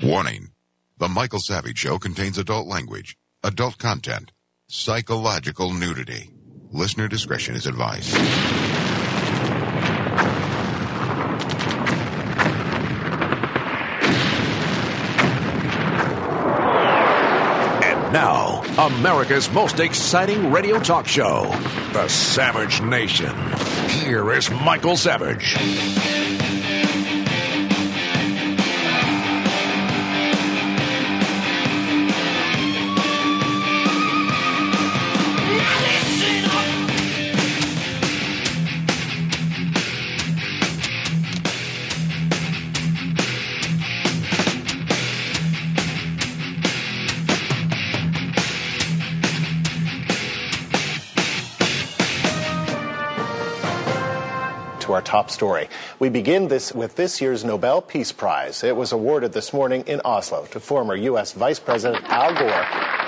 Warning. The Michael Savage Show contains adult language, adult content, psychological nudity. Listener discretion is advised. And now, America's most exciting radio talk show, The Savage Nation. Here is Michael Savage. Our top story. We begin with this year's Nobel Peace Prize. It was awarded this morning in Oslo to former U.S. Vice President Al Gore.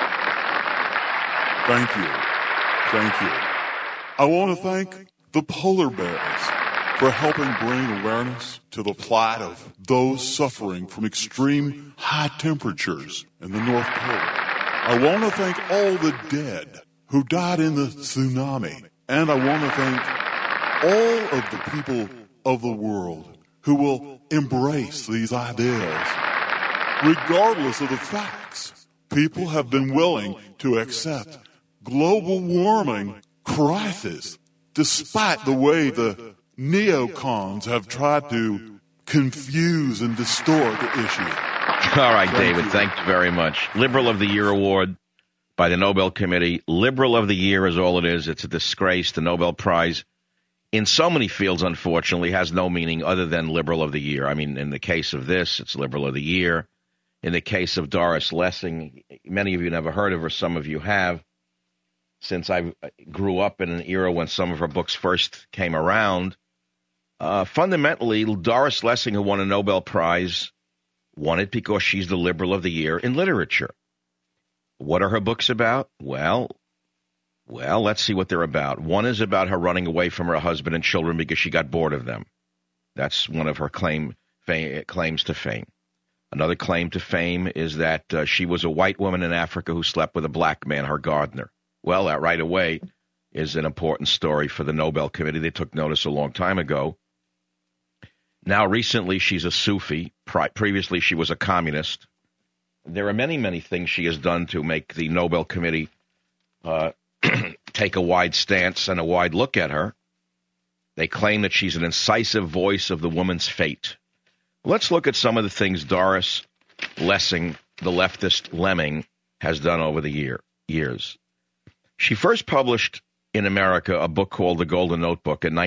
Thank you. Thank you. I want to thank the polar bears for helping bring awareness to the plight of those suffering from extreme high temperatures in the North Pole. I want to thank all the dead who died in the tsunami. And I want to thank all of the people of the world who will embrace these ideas. Regardless of the facts, people have been willing to accept global warming crisis, despite the way the neocons have tried to confuse and distort the issue. All right, David, thank you very much. Liberal of the Year award by the Nobel Committee. Liberal of the Year is all it is. It's a disgrace. The Nobel Prize, in so many fields, unfortunately, has no meaning other than Liberal of the Year. I mean, in the case of this, it's Liberal of the Year. In the case of Doris Lessing, many of you never heard of her, some of you have. Since I grew up in an era when some of her books first came around, fundamentally, Doris Lessing, who won a Nobel Prize, won it because she's the Liberal of the Year in literature. What are her books about? Well, let's see what they're about. One is about her running away from her husband and children because she got bored of them. That's one of her claims to fame. Another claim to fame is that she was a white woman in Africa who slept with a black man, her gardener. Well, that right away is an important story for the Nobel Committee. They took notice a long time ago. Now, recently, she's a Sufi. Previously, she was a communist. There are many, many things she has done to make the Nobel Committee take a wide stance and a wide look at her. They claim that she's an incisive voice of the woman's fate. Let's look at some of the things Doris Lessing, the leftist lemming, has done over the years. She first published in America a book called The Golden Notebook in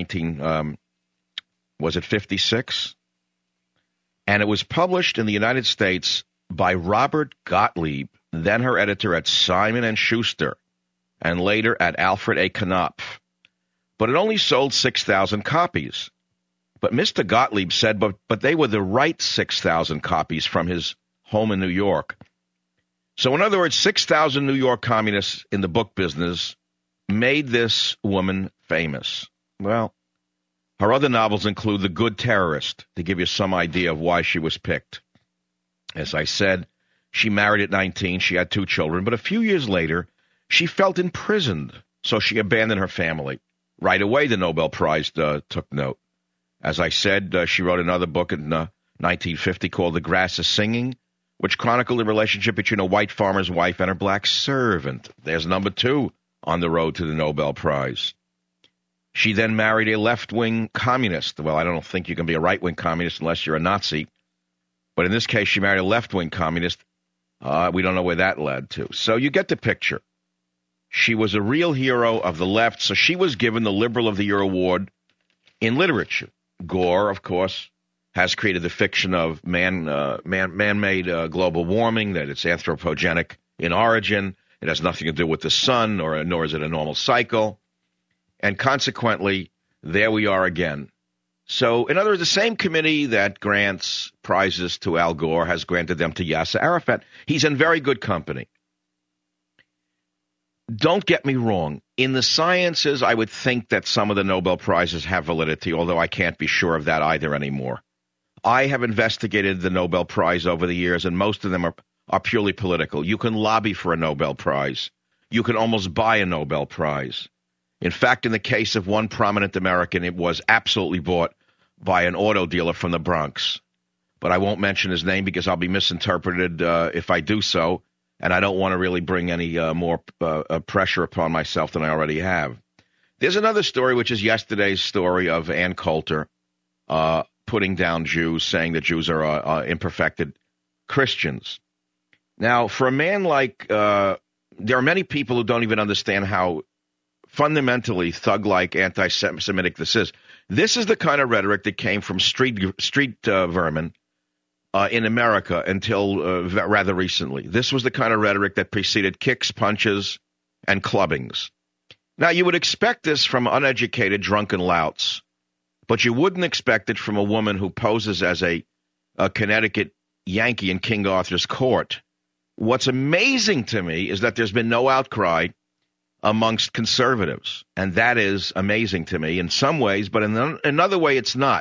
1956? And it was published in the United States by Robert Gottlieb, then her editor at Simon & Schuster, and later at Alfred A. Knopf. But it only sold 6,000 copies. But Mr. Gottlieb said, but they were the right 6,000 copies from his home in New York. So in other words, 6,000 New York communists in the book business made this woman famous. Well, her other novels include The Good Terrorist, to give you some idea of why she was picked. As I said, she married at 19. She had 2 children. But a few years later, she felt imprisoned, so she abandoned her family. Right away, the Nobel Prize took note. As I said, she wrote another book in 1950 called The Grass is Singing, which chronicled the relationship between a white farmer's wife and her black servant. There's number 2 on the road to the Nobel Prize. She then married a left-wing communist. Well, I don't think you can be a right-wing communist unless you're a Nazi. But in this case, she married a left-wing communist. We don't know where that led to. So you get the picture. She was a real hero of the left, so she was given the Liberal of the Year award in literature. Gore, of course, has created the fiction of man-made global warming, that it's anthropogenic in origin. It has nothing to do with the sun, nor is it a normal cycle. And consequently, there we are again. So, in other words, the same committee that grants prizes to Al Gore has granted them to Yasser Arafat. He's in very good company. Don't get me wrong. In the sciences, I would think that some of the Nobel Prizes have validity, although I can't be sure of that either anymore. I have investigated the Nobel Prize over the years, and most of them are purely political. You can lobby for a Nobel Prize. You can almost buy a Nobel Prize. In fact, in the case of one prominent American, it was absolutely bought by an auto dealer from the Bronx. But I won't mention his name because I'll be misinterpreted if I do so, and I don't want to really bring any more pressure upon myself than I already have. There's another story, which is yesterday's story of Ann Coulter putting down Jews, saying that Jews are imperfected Christians. Now, for a man like, there are many people who don't even understand how fundamentally thug-like anti-Semitic this is. This is the kind of rhetoric that came from street vermin in America until rather recently. This was the kind of rhetoric that preceded kicks, punches, and clubbings. Now, you would expect this from uneducated, drunken louts, but you wouldn't expect it from a woman who poses as a Connecticut Yankee in King Arthur's court. What's amazing to me is that there's been no outcry amongst conservatives, and that is amazing to me in some ways, but in another way it's not.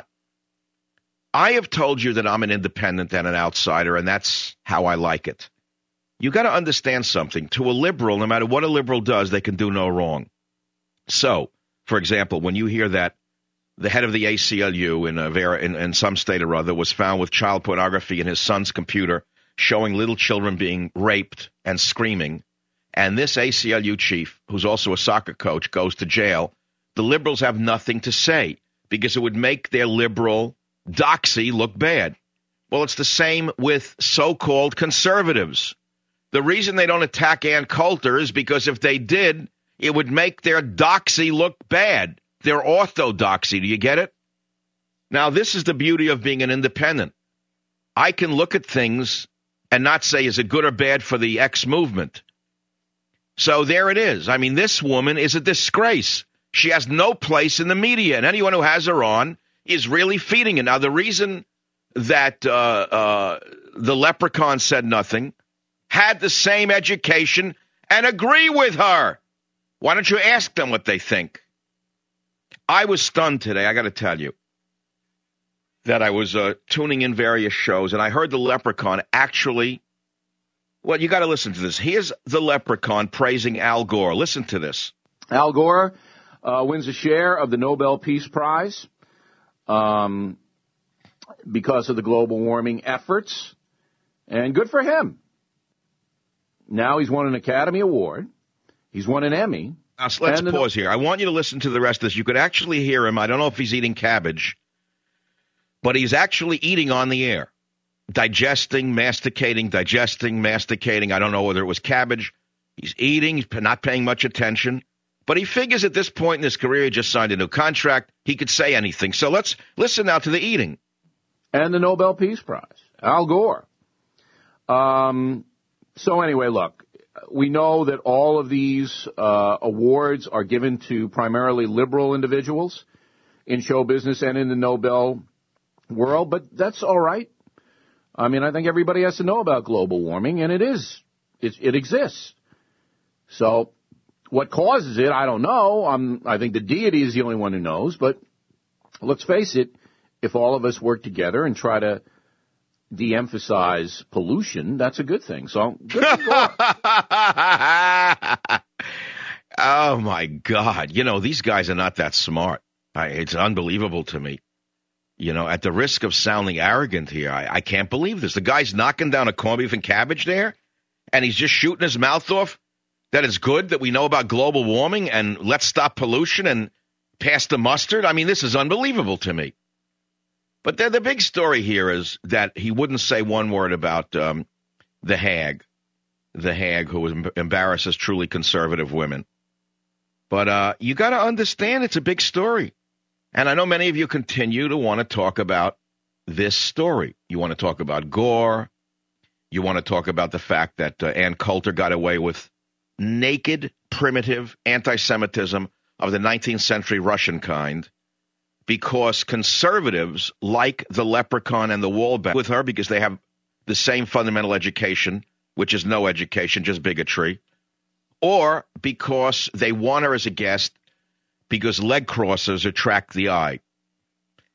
I have told you that I'm an independent and an outsider, and that's how I like it. You got to understand something. To a liberal, no matter what a liberal does, they can do no wrong. So, for example, when you hear that the head of the ACLU in some state or other was found with child pornography in his son's computer, showing little children being raped and screaming, and this ACLU chief, who's also a soccer coach, goes to jail, the liberals have nothing to say because it would make their liberal doxy look bad. Well, it's the same with so-called conservatives. The reason they don't attack Ann Coulter is because if they did, it would make their doxy look bad, their orthodoxy. Do you get it? Now, this is the beauty of being an independent. I can look at things and not say, is it good or bad for the X movement? So there it is. I mean, this woman is a disgrace. She has no place in the media, and anyone who has her on is really feeding it. Now, the reason that the leprechaun said nothing, had the same education, and agree with her. Why don't you ask them what they think? I was stunned today, I got to tell you, that I was tuning in various shows, and I heard the leprechaun actually, well, you got to listen to this. Here's the leprechaun praising Al Gore. Listen to this. Al Gore wins a share of the Nobel Peace Prize because of the global warming efforts, and good for him. Now he's won an Academy Award. He's won an Emmy. Let's pause here. I want you to listen to the rest of this. You could actually hear him. I don't know if he's eating cabbage, but he's actually eating on the air. Digesting, masticating. I don't know whether it was cabbage. He's eating. He's not paying much attention. But he figures at this point in his career, he just signed a new contract. He could say anything. So let's listen now to the eating. And the Nobel Peace Prize. Al Gore. So anyway, look, we know that all of these awards are given to primarily liberal individuals in show business and in the Nobel world, but that's all right. I mean, I think everybody has to know about global warming, and it exists. So what causes it, I don't know. I think the deity is the only one who knows, but let's face it, if all of us work together and try to de-emphasize pollution, that's a good thing. So, good oh, my God. You know, these guys are not that smart. It's unbelievable to me. You know, at the risk of sounding arrogant here, I can't believe this. The guy's knocking down a corned beef and cabbage there, and he's just shooting his mouth off that it's good that we know about global warming and let's stop pollution and pass the mustard. I mean, this is unbelievable to me. But the big story here is that he wouldn't say one word about the hag who embarrasses truly conservative women. But you got to understand it's a big story. And I know many of you continue to want to talk about this story. You want to talk about Gore. You want to talk about the fact that Ann Coulter got away with naked, primitive anti-Semitism of the 19th century Russian kind, because conservatives like the leprechaun and the wallback with her because they have the same fundamental education, which is no education, just bigotry, or because they want her as a guest because leg crossers attract the eye.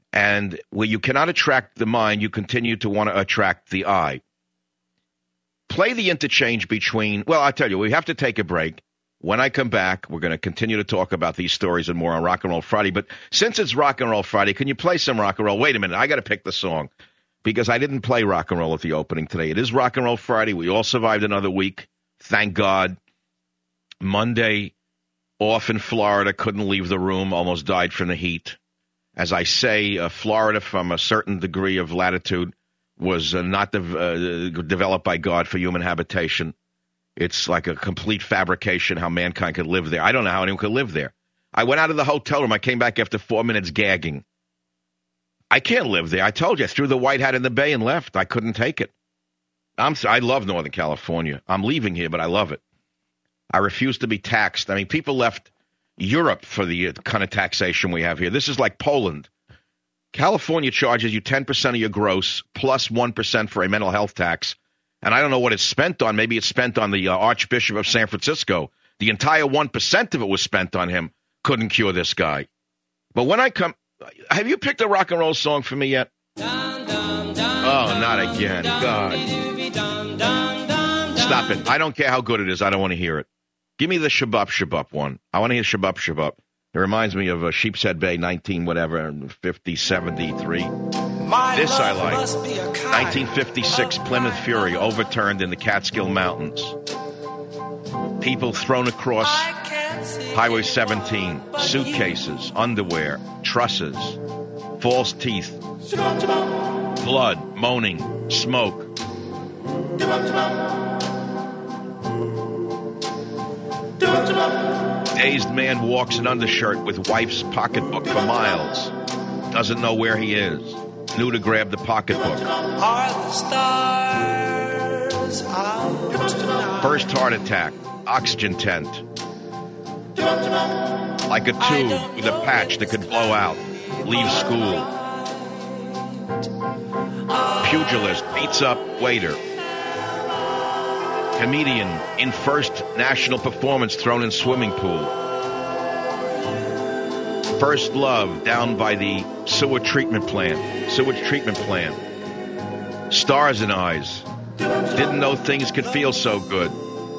And where you cannot attract the mind, you continue to want to attract the eye. Play the interchange between, well, I tell you, we have to take a break. When I come back, we're going to continue to talk about these stories and more on Rock and Roll Friday. But since it's Rock and Roll Friday, can you play some rock and roll? Wait a minute, I got to pick the song because I didn't play rock and roll at the opening today. It is Rock and Roll Friday. We all survived another week. Thank God. Monday, off in Florida, couldn't leave the room, almost died from the heat. As I say, Florida, from a certain degree of latitude, was not developed by God for human habitation. It's like a complete fabrication how mankind could live there. I don't know how anyone could live there. I went out of the hotel room. I came back after 4 minutes gagging. I can't live there. I told you, I threw the white hat in the bay and left. I couldn't take it. I love Northern California. I'm leaving here, but I love it. I refuse to be taxed. I mean, people left Europe for the kind of taxation we have here. This is like Poland. California charges you 10% of your gross plus 1% for a mental health tax. And I don't know what it's spent on. Maybe it's spent on the Archbishop of San Francisco. The entire 1% of it was spent on him. Couldn't cure this guy. But when I come, have you picked a rock and roll song for me yet? Oh, not again. God. Stop it. I don't care how good it is. I don't want to hear it. Give me the Shabab Shabab one. I want to hear Shabab Shabab. It reminds me of Sheepshead Bay, 50, 73. This I like. 1956 Plymouth Fury overturned in the Catskill Mountains. People thrown across Highway 17. Suitcases, underwear, trusses, false teeth, blood, moaning, smoke. Dazed man walks in undershirt with wife's pocketbook for miles. Doesn't know where he is. Knew to grab the pocketbook. First heart attack. Oxygen tent. Like a tube with a patch that could blow out. Leave school. Pugilist beats up waiter. Comedian in first national performance thrown in swimming pool. First love down by the sewage treatment plant. Stars in eyes. Didn't know things could feel so good.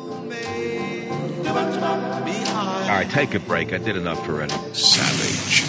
All right, take a break. I did enough already. Savage.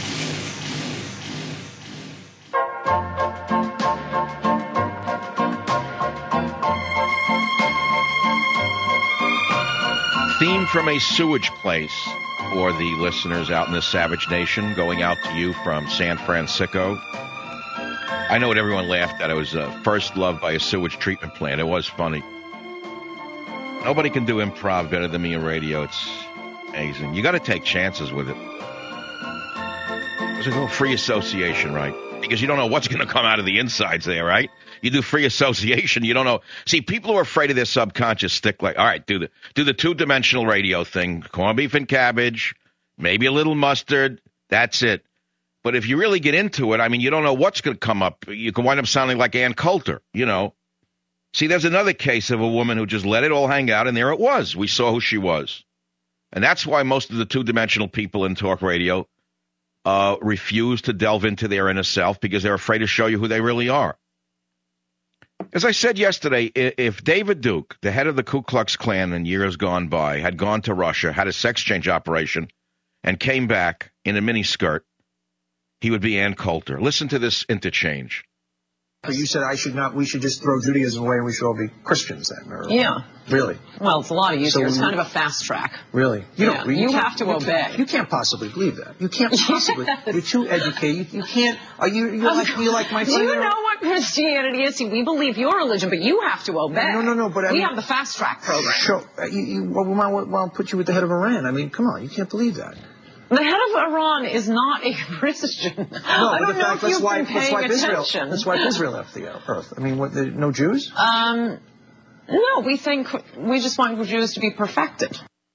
Theme from a sewage place for the listeners out in the Savage Nation, going out to you from San Francisco. I know what everyone laughed at. It was first love by a sewage treatment plant. It was funny. Nobody can do improv better than me in radio. It's amazing. You got to take chances with it. There's a little free association, right? Because you don't know what's going to come out of the insides there, right? You do free association, you don't know. See, people who are afraid of their subconscious stick like, all right, do the two-dimensional radio thing, corned beef and cabbage, maybe a little mustard, that's it. But if you really get into it, I mean, you don't know what's going to come up. You can wind up sounding like Ann Coulter, you know. See, there's another case of a woman who just let it all hang out, and there it was. We saw who she was. And that's why most of the two-dimensional people in talk radio refuse to delve into their inner self because they're afraid to show you who they really are. As I said yesterday, if David Duke, the head of the Ku Klux Klan in years gone by, had gone to Russia, had a sex change operation, and came back in a miniskirt, he would be Ann Coulter. Listen to this interchange. You said we should just throw Judaism away and we should all be Christians then? Or, yeah. Really? Well, it's a lot easier. It's kind of a fast track. Really? You have to obey. You can't possibly believe that. You can't possibly. You're too educated. You can't. You like my friend? Do you know what Christianity is? See, we believe your religion, but you have to obey. No. But we have the fast track program. Sure. We might put you with the head of Iran. I mean, come on. You can't believe that. The head of Iran is not a Christian. No, I don't know if you've been paying attention. That's why Israel left the earth. I mean, no Jews? No, we just want Jews to be perfected.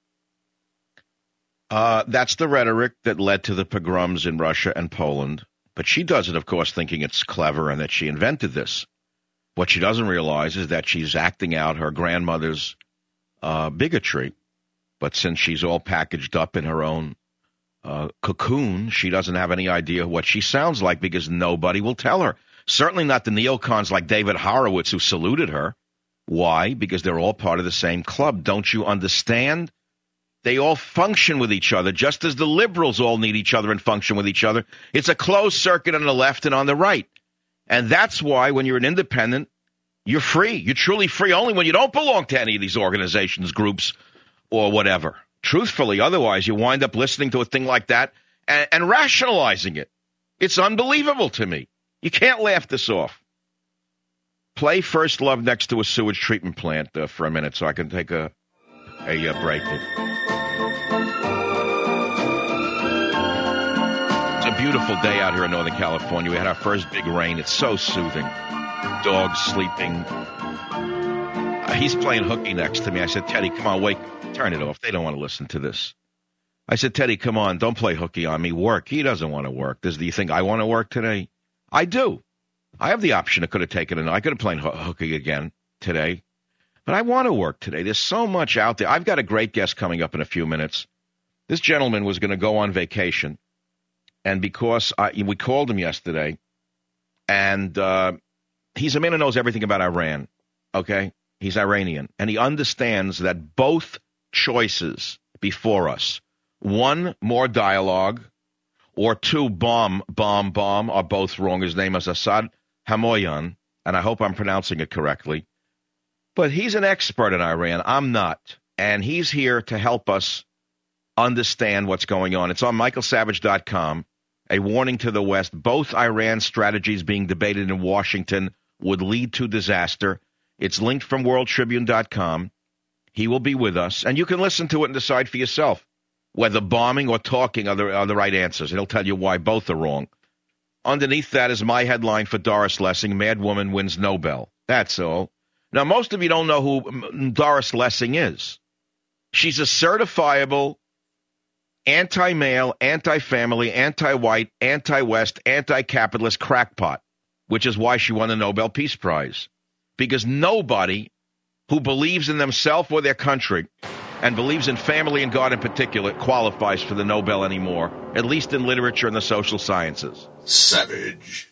That's the rhetoric that led to the pogroms in Russia and Poland. But she does it, of course, thinking it's clever and that she invented this. What she doesn't realize is that she's acting out her grandmother's bigotry. But since she's all packaged up in her own cocoon. She doesn't have any idea what she sounds like because nobody will tell her. Certainly not the neocons like David Horowitz who saluted her. Why? Because they're all part of the same club. Don't you understand? They all function with each other, just as the liberals all need each other and function with each other. It's a closed circuit on the left and on the right. And that's why when you're an independent, you're free. You're truly free only when you don't belong to any of these organizations, groups, or whatever. Truthfully, otherwise, you wind up listening to a thing like that and rationalizing it. It's unbelievable to me. You can't laugh this off. Play First Love next to a sewage treatment plant for a minute so I can take a break. It's a beautiful day out here in Northern California. We had our first big rain. It's so soothing. Dogs sleeping. He's playing hooky next to me. I said, Teddy, come on, wake. Turn it off. They don't want to listen to this. I said, Teddy, come on. Don't play hooky on me. Work. He doesn't want to work. Do you think I want to work today? I do. I have the option. I could have taken it. I could have played hooky again today. But I want to work today. There's so much out there. I've got a great guest coming up in a few minutes. This gentleman was going to go on vacation. And because we called him yesterday, and he's a man who knows everything about Iran, okay? He's Iranian. And he understands that both choices before us, one, more dialogue, or two, bomb, are both wrong. His name is Assad Hamoyan, and I hope I'm pronouncing it correctly. But he's an expert in Iran. I'm not. And he's here to help us understand what's going on. It's on michaelsavage.com. A warning to the West. Both Iran strategies being debated in Washington would lead to disaster. It's linked from worldtribune.com. He will be with us. And you can listen to it and decide for yourself whether bombing or talking are the right answers. And he'll tell you why both are wrong. Underneath that is my headline for Doris Lessing, Mad Woman Wins Nobel. That's all. Now, most of you don't know who Doris Lessing is. She's a certifiable anti-male, anti-family, anti-white, anti-West, anti-capitalist crackpot, which is why she won the Nobel Peace Prize. Because nobody who believes in themselves or their country and believes in family and God in particular qualifies for the Nobel anymore, at least in literature and the social sciences. Savage.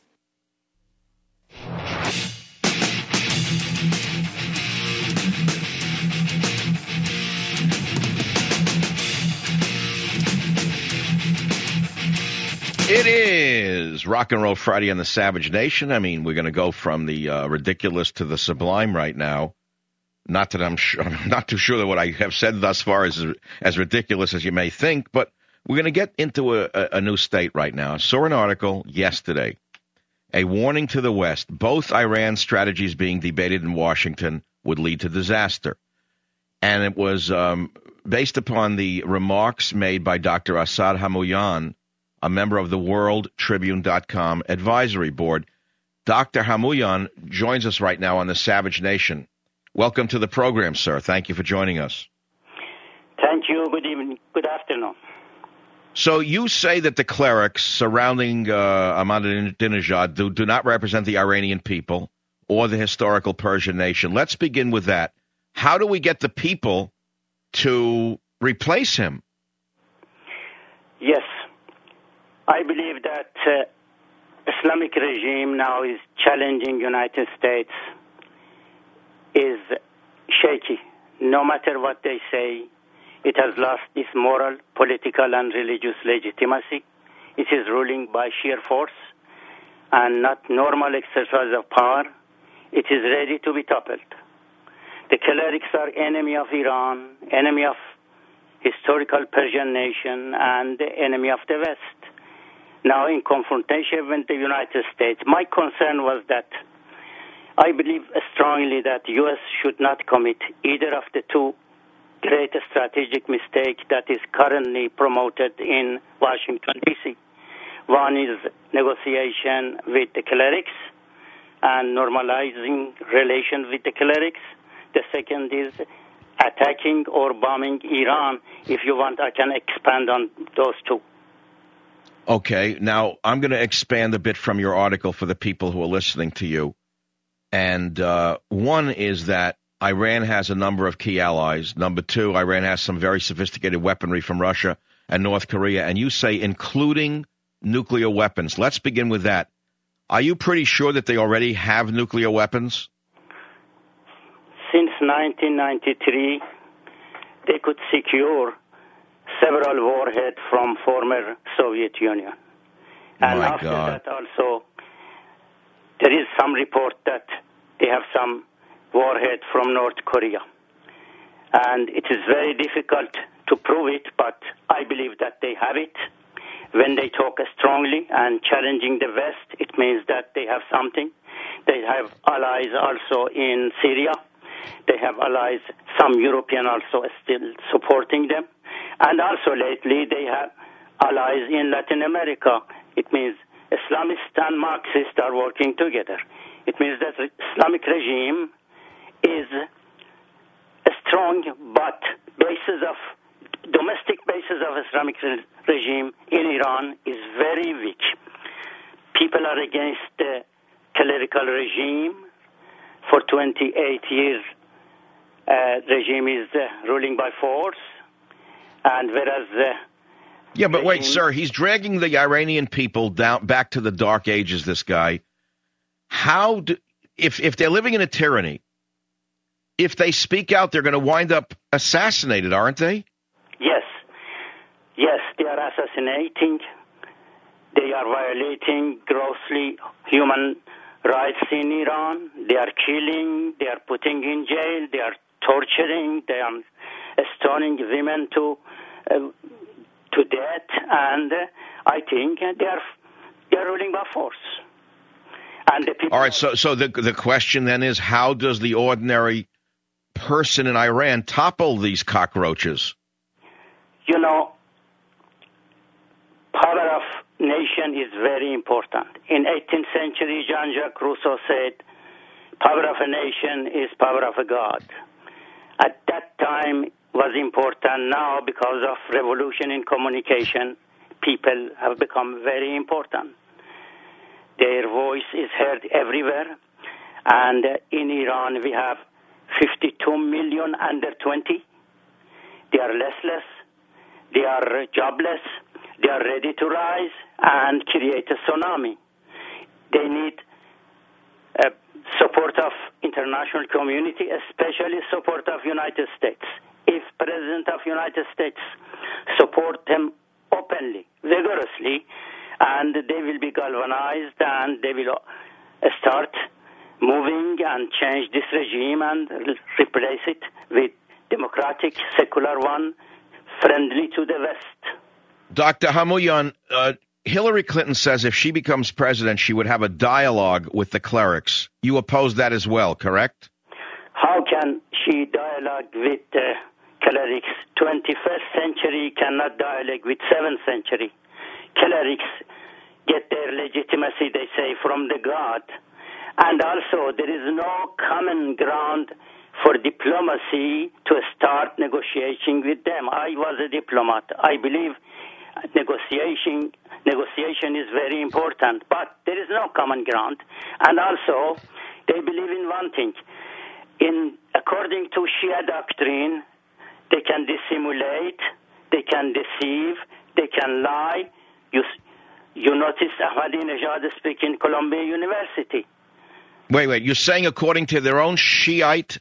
It is Rock and Roll Friday on the Savage Nation. I mean, we're going to go from the ridiculous to the sublime right now. Not that I'm not too sure that what I have said thus far is as ridiculous as you may think, but we're going to get into a new state right now. I saw an article yesterday, a warning to the West. Both Iran strategies being debated in Washington would lead to disaster. And it was based upon the remarks made by Dr. Assad Hamoyan, a member of the WorldTribune.com advisory board. Dr. Hamoyan joins us right now on the Savage Nation. Welcome to the program, sir. Thank you for joining us. Thank you. Good evening. Good afternoon. So you say that the clerics surrounding Ahmadinejad do not represent the Iranian people or the historical Persian nation. Let's begin with that. How do we get the people to replace him? Yes. I believe that Islamic regime now is challenging United States, is shaky. No matter what they say, it has lost its moral, political, and religious legitimacy. It is ruling by sheer force and not normal exercise of power. It is ready to be toppled. The clerics are enemy of Iran, enemy of historical Persian nation, and the enemy of the West. Now, in confrontation with the United States, my concern was that I believe strongly that the U.S. should not commit either of the two great strategic mistakes that is currently promoted in Washington, D.C. One is negotiation with the clerics and normalizing relations with the clerics. The second is attacking or bombing Iran. If you want, I can expand on those two. Okay. Now, I'm going to expand a bit from your article for the people who are listening to you. And one is that Iran has a number of key allies. Number two, Iran has some very sophisticated weaponry from Russia and North Korea, and you say including nuclear weapons. Let's begin with that. Are you pretty sure that they already have nuclear weapons? Since 1993, they could secure several warheads from former Soviet Union. And My after God. that also, there is some report that they have some warhead from North Korea. And it is very difficult to prove it, but I believe that they have it. When they talk strongly and challenging the West, it means that they have something. They have allies also in Syria. They have allies, some European also still supporting them. And also lately they have allies in Latin America. It means Islamists and Marxists are working together. It means that the Islamic regime is strong, but domestic basis of Islamic regime in Iran is very weak. People are against the clerical regime. For 28 years, regime is ruling by force, and whereas yeah, but wait, sir, he's dragging the Iranian people down back to the dark ages. This guy, if they're living in a tyranny, if they speak out, they're going to wind up assassinated, aren't they? Yes, they are assassinating. They are violating grossly human rights in Iran. They are killing. They are putting in jail. They are torturing. They are stoning women to death. And I think they are ruling by force. And the people. All right. So the question then is, how does the ordinary person in Iran topple these cockroaches? You know, power of nation is very important. In 18th century, Jean-Jacques Rousseau said, power of a nation is power of a God. At that time was important. Now, because of revolution in communication, people have become very important. Their voice is heard everywhere. And in Iran, we have 52 million under 20. They are restless. They are jobless. They are ready to rise and create a tsunami. They need support of international community, especially support of United States. If President of United States support them openly, vigorously, and they will be galvanized and they will start moving and change this regime and replace it with democratic, secular one, friendly to the West. Dr. Hamouyan, Hillary Clinton says if she becomes president, she would have a dialogue with the clerics. You oppose that as well, correct? How can she dialogue with clerics? 21st century cannot dialogue with 7th century. Clerics get their legitimacy, they say, from the God. And also, there is no common ground for diplomacy to start negotiating with them. I was a diplomat. I believe negotiation is very important, but there is no common ground. And also, they believe in one thing. According to Shia doctrine, they can dissimulate, they can deceive, they can lie. You notice Ahmadinejad speaking in Columbia University. Wait. You're saying according to their own Shiite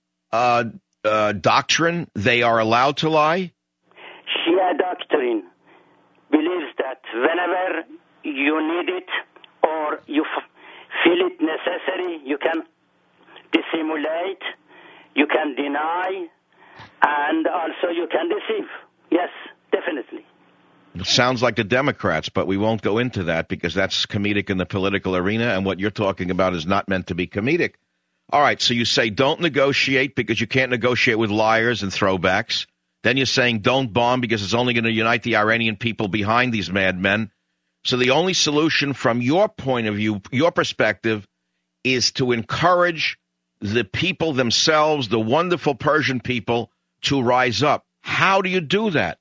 doctrine, they are allowed to lie? Shia doctrine believes that whenever you need it or you feel it necessary, you can dissimulate, you can deny, and also you can deceive. Yes, definitely. It sounds like the Democrats, but we won't go into that because that's comedic in the political arena, and what you're talking about is not meant to be comedic. All right, so you say don't negotiate because you can't negotiate with liars and throwbacks. Then you're saying don't bomb because it's only going to unite the Iranian people behind these madmen. So the only solution from your point of view, your perspective, is to encourage the people themselves, the wonderful Persian people, to rise up. How do you do that?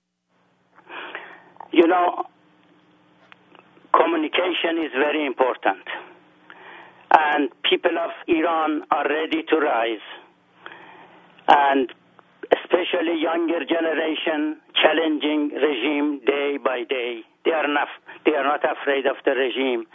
You know, communication is very important. And people of Iran are ready to rise. And especially younger generation, challenging regime day by day. They are not afraid of the regime.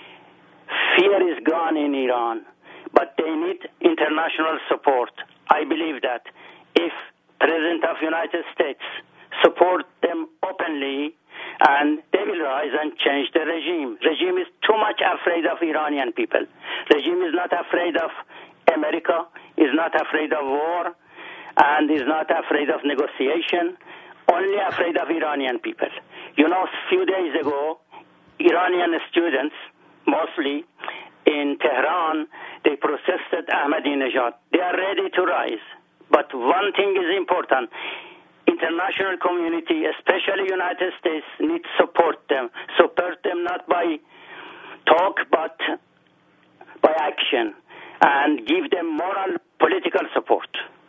Fear is gone in Iran, but they need international support. I believe that if President of United States support them openly, and they will rise and change the regime. Regime is too much afraid of Iranian people. Regime is not afraid of America, is not afraid of war, and is not afraid of negotiation, only afraid of Iranian people. You know, a few days ago, Iranian students, mostly in Tehran, they protested Ahmadinejad. They are ready to rise. But one thing is important. International community, especially United States, needs to support them. Support them not by talk, but by action. And give them moral, political support.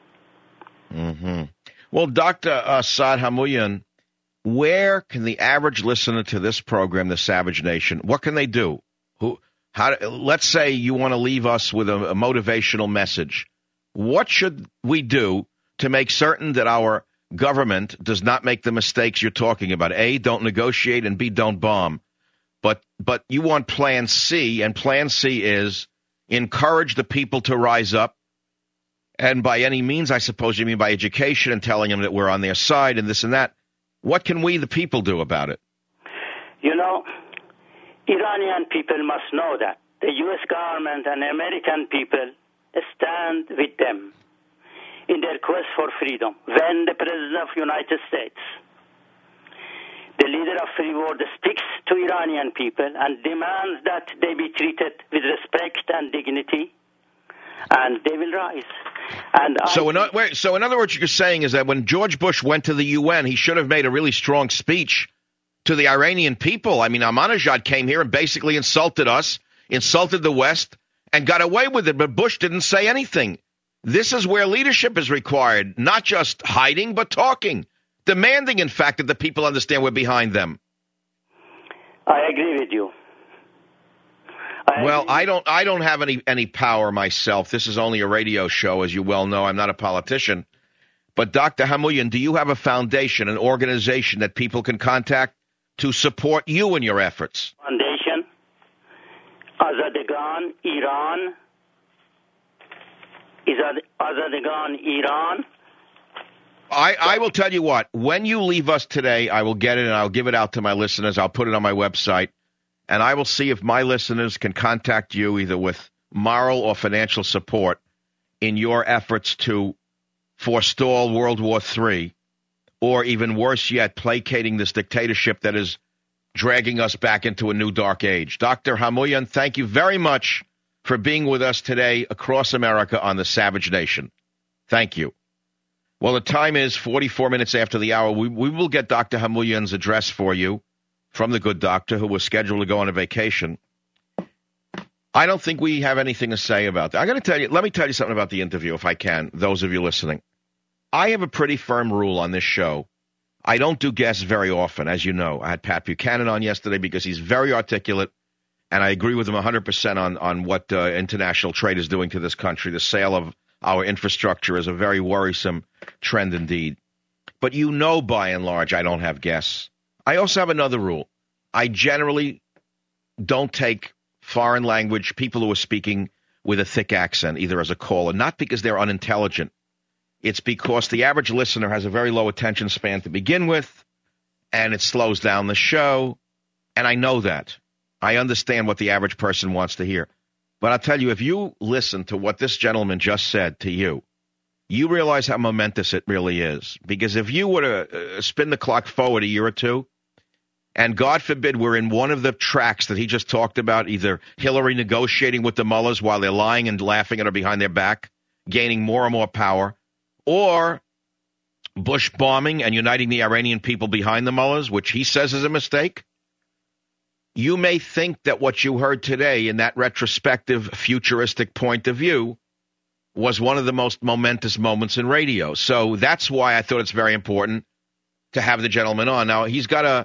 Mm-hmm. Well, Dr. Saad Hamouyan, where can the average listener to this program, The Savage Nation, what can they do? Let's say you want to leave us with a motivational message. What should we do to make certain that our government does not make the mistakes you're talking about? A, don't negotiate, and B, don't bomb. But you want Plan C, and Plan C is encourage the people to rise up. And by any means, I suppose you mean by education and telling them that we're on their side and this and that. What can we, the people, do about it? You know, Iranian people must know that the U.S. government and American people stand with them in their quest for freedom. When the President of the United States, the leader of free world, speaks to Iranian people and demands that they be treated with respect and dignity, and they will rise. And so in other words, what you're saying is that when George Bush went to the UN, he should have made a really strong speech to the Iranian people. I mean, Ahmadinejad came here and basically insulted us, insulted the West, and got away with it, but Bush didn't say anything. This is where leadership is required, not just hiding, but talking, demanding, in fact, that the people understand we're behind them. I agree with you. I don't have any power myself. This is only a radio show, as you well know. I'm not a politician. But Dr. Hamouyan, do you have a foundation, an organization that people can contact to support you in your efforts? Foundation, Azadegan Iran. Is Azadegan Iran? I will tell you what, when you leave us today, I will get it and I'll give it out to my listeners. I'll put it on my website, and I will see if my listeners can contact you either with moral or financial support in your efforts to forestall World War III, or even worse yet, placating this dictatorship that is dragging us back into a new dark age. Dr. Hamouyan, thank you very much for being with us today across America on The Savage Nation. Thank you. Well, the time is 44 minutes after the hour. We will get Dr. Hamouyan's address for you from the good doctor who was scheduled to go on a vacation. I don't think we have anything to say about that. Let me tell you something about the interview, if I can, those of you listening. I have a pretty firm rule on this show. I don't do guests very often, as you know. I had Pat Buchanan on yesterday because he's very articulate, and I agree with him 100% on what international trade is doing to this country. The sale of our infrastructure is a very worrisome trend indeed. But you know, by and large, I don't have guests. I also have another rule. I generally don't take foreign language, people who are speaking with a thick accent, either as a caller, not because they're unintelligent. It's because the average listener has a very low attention span to begin with, and it slows down the show, and I know that. I understand what the average person wants to hear. But I'll tell you, if you listen to what this gentleman just said to you, you realize how momentous it really is. Because if you were to spin the clock forward a year or two, and God forbid we're in one of the tracks that he just talked about, either Hillary negotiating with the mullahs while they're lying and laughing at her behind their back, gaining more and more power, or Bush bombing and uniting the Iranian people behind the mullahs, which he says is a mistake, you may think that what you heard today in that retrospective, futuristic point of view was one of the most momentous moments in radio. So that's why I thought it's very important to have the gentleman on. Now, he's got a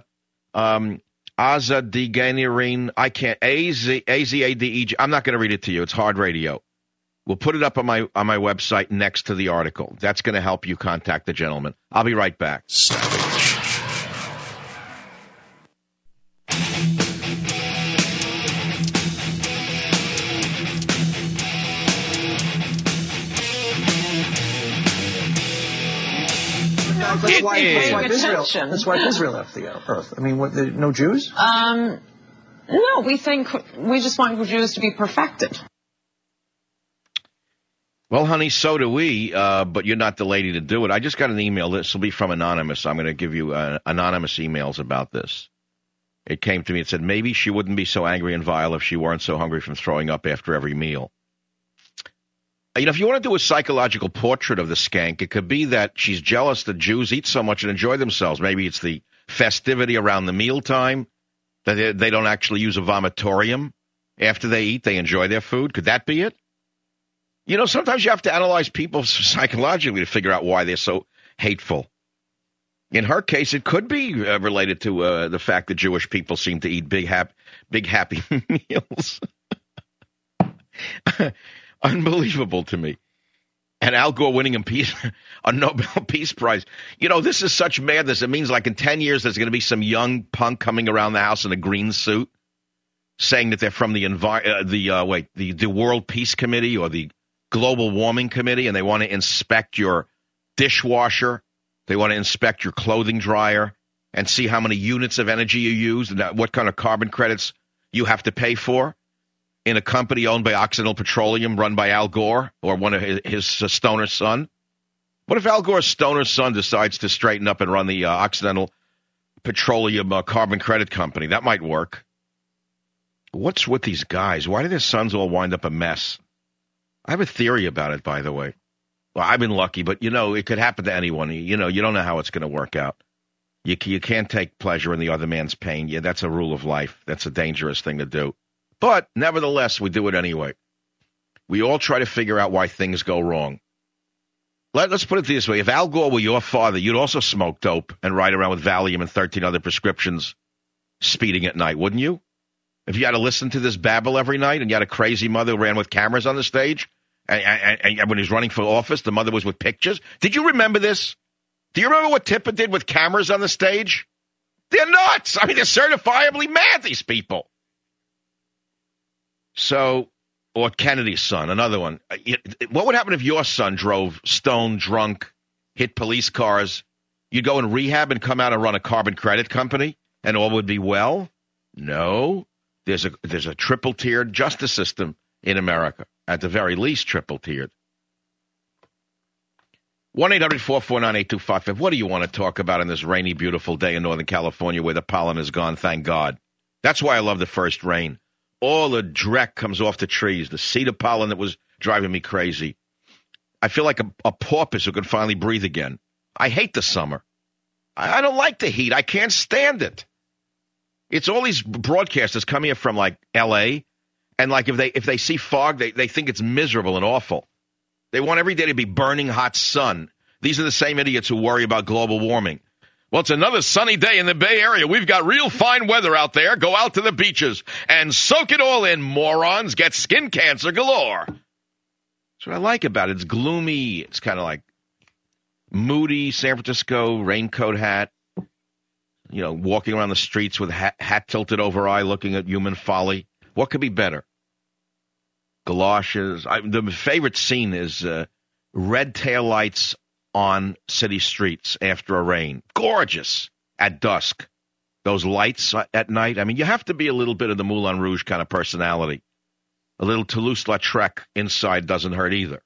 Azadegan, I can't, A-Z-A-D-E, I'm not going to read it to you. It's hard radio. We'll put it up on my website next to the article. That's going to help you contact the gentleman. I'll be right back. Savage. That's why attention. That's why Israel left the earth. I mean, no Jews? No, we just want Jews to be perfected. Well, honey, so do we, but you're not the lady to do it. I just got an email. This will be from Anonymous. I'm going to give you anonymous emails about this. It came to me. It said, maybe she wouldn't be so angry and vile if she weren't so hungry from throwing up after every meal. You know, if you want to do a psychological portrait of the skank, it could be that she's jealous that Jews eat so much and enjoy themselves. Maybe it's the festivity around the mealtime, that they don't actually use a vomitorium after they eat. They enjoy their food. Could that be it? You know, sometimes you have to analyze people psychologically to figure out why they're so hateful. In her case, it could be related to the fact that Jewish people seem to eat big happy meals. Unbelievable to me. And Al Gore winning a Nobel Peace Prize. You know, this is such madness. It means like in 10 years there's going to be some young punk coming around the house in a green suit saying that they're from the World Peace Committee or the Global Warming Committee, and they want to inspect your dishwasher. They want to inspect your clothing dryer and see how many units of energy you use and what kind of carbon credits you have to pay for in a company owned by Occidental Petroleum run by Al Gore or one of his stoner son. What if Al Gore's stoner son decides to straighten up and run the Occidental Petroleum carbon credit company? That might work. What's with these guys? Why do their sons all wind up a mess? I have a theory about it, by the way. Well, I've been lucky, but, you know, it could happen to anyone. You know, you don't know how it's going to work out. You can't take pleasure in the other man's pain. Yeah, that's a rule of life. That's a dangerous thing to do. But, nevertheless, we do it anyway. We all try to figure out why things go wrong. Let's put it this way. If Al Gore were your father, you'd also smoke dope and ride around with Valium and 13 other prescriptions speeding at night, wouldn't you? If you had to listen to this babble every night and you had a crazy mother who ran with cameras on the stage, and when he was running for office, the mother was with pictures. Did you remember this? Do you remember what Tipper did with cameras on the stage? They're nuts. I mean, they're certifiably mad, these people. So, or Kennedy's son, another one. What would happen if your son drove stoned, drunk, hit police cars? You'd go in rehab and come out and run a carbon credit company and all would be well? No. There's a triple-tiered justice system in America. At the very least, triple-tiered. 1-800-449-8255. What do you want to talk about on this rainy, beautiful day in Northern California where the pollen is gone, thank God? That's why I love the first rain. All the dreck comes off the trees, the cedar pollen that was driving me crazy. I feel like a porpoise who can finally breathe again. I hate the summer. I don't like the heat. I can't stand it. It's all these broadcasters come here from, like, L.A., and, like, if they see fog, they think it's miserable and awful. They want every day to be burning hot sun. These are the same idiots who worry about global warming. Well, it's another sunny day in the Bay Area. We've got real fine weather out there. Go out to the beaches and soak it all in, morons. Get skin cancer galore. That's what I like about it. It's gloomy. It's kind of like moody San Francisco raincoat hat. You know, walking around the streets with hat tilted over eye, looking at human folly. What could be better? Galoshes. The favorite scene is red taillights on city streets after a rain. Gorgeous at dusk. Those lights at night. I mean, you have to be a little bit of the Moulin Rouge kind of personality. A little Toulouse-Lautrec inside doesn't hurt either.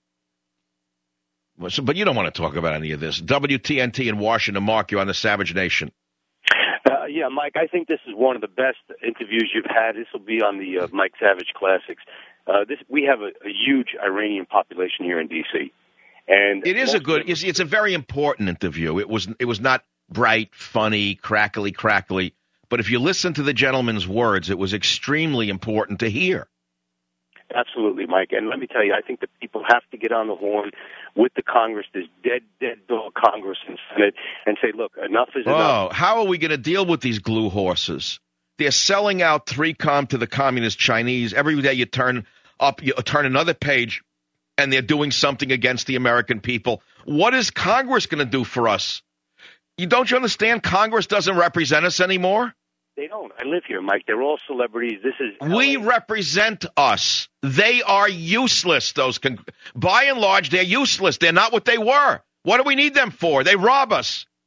But you don't want to talk about any of this. WTNT in Washington. Mark, you're on the Savage Nation. Yeah, Mike, I think this is one of the best interviews you've had. This will be on the Mike Savage Classics. We have a huge Iranian population here in D.C. And it is it's a very important interview. It was not bright, funny, crackly. But if you listen to the gentleman's words, it was extremely important to hear. Absolutely, Mike. And let me tell you, I think that people have to get on the horn with the Congress, this dead dog Congress and Senate, and say, look, enough is enough. Oh, how are we going to deal with these glue horses? They're selling out 3Com to the communist Chinese. Every day you turn another page, and they're doing something against the American people. What is Congress going to do for us? Don't you understand? Congress doesn't represent us anymore. They don't. I live here, Mike. They're all celebrities. We represent us. They are useless. By and large, they're useless. They're not what they were. What do we need them for? They rob us.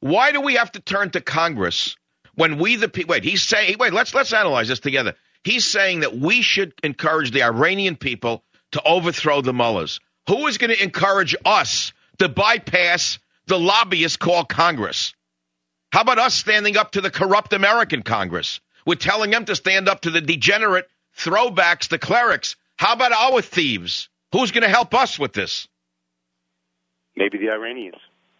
Why do we have to turn to Congress when we the people? Let's analyze this together. He's saying that we should encourage the Iranian people to overthrow the mullahs. Who is going to encourage us to bypass the lobbyists called Congress? How about us standing up to the corrupt American Congress? We're telling them to stand up to the degenerate throwbacks, the clerics. How about our thieves? Who's going to help us with this? Maybe the Iranians.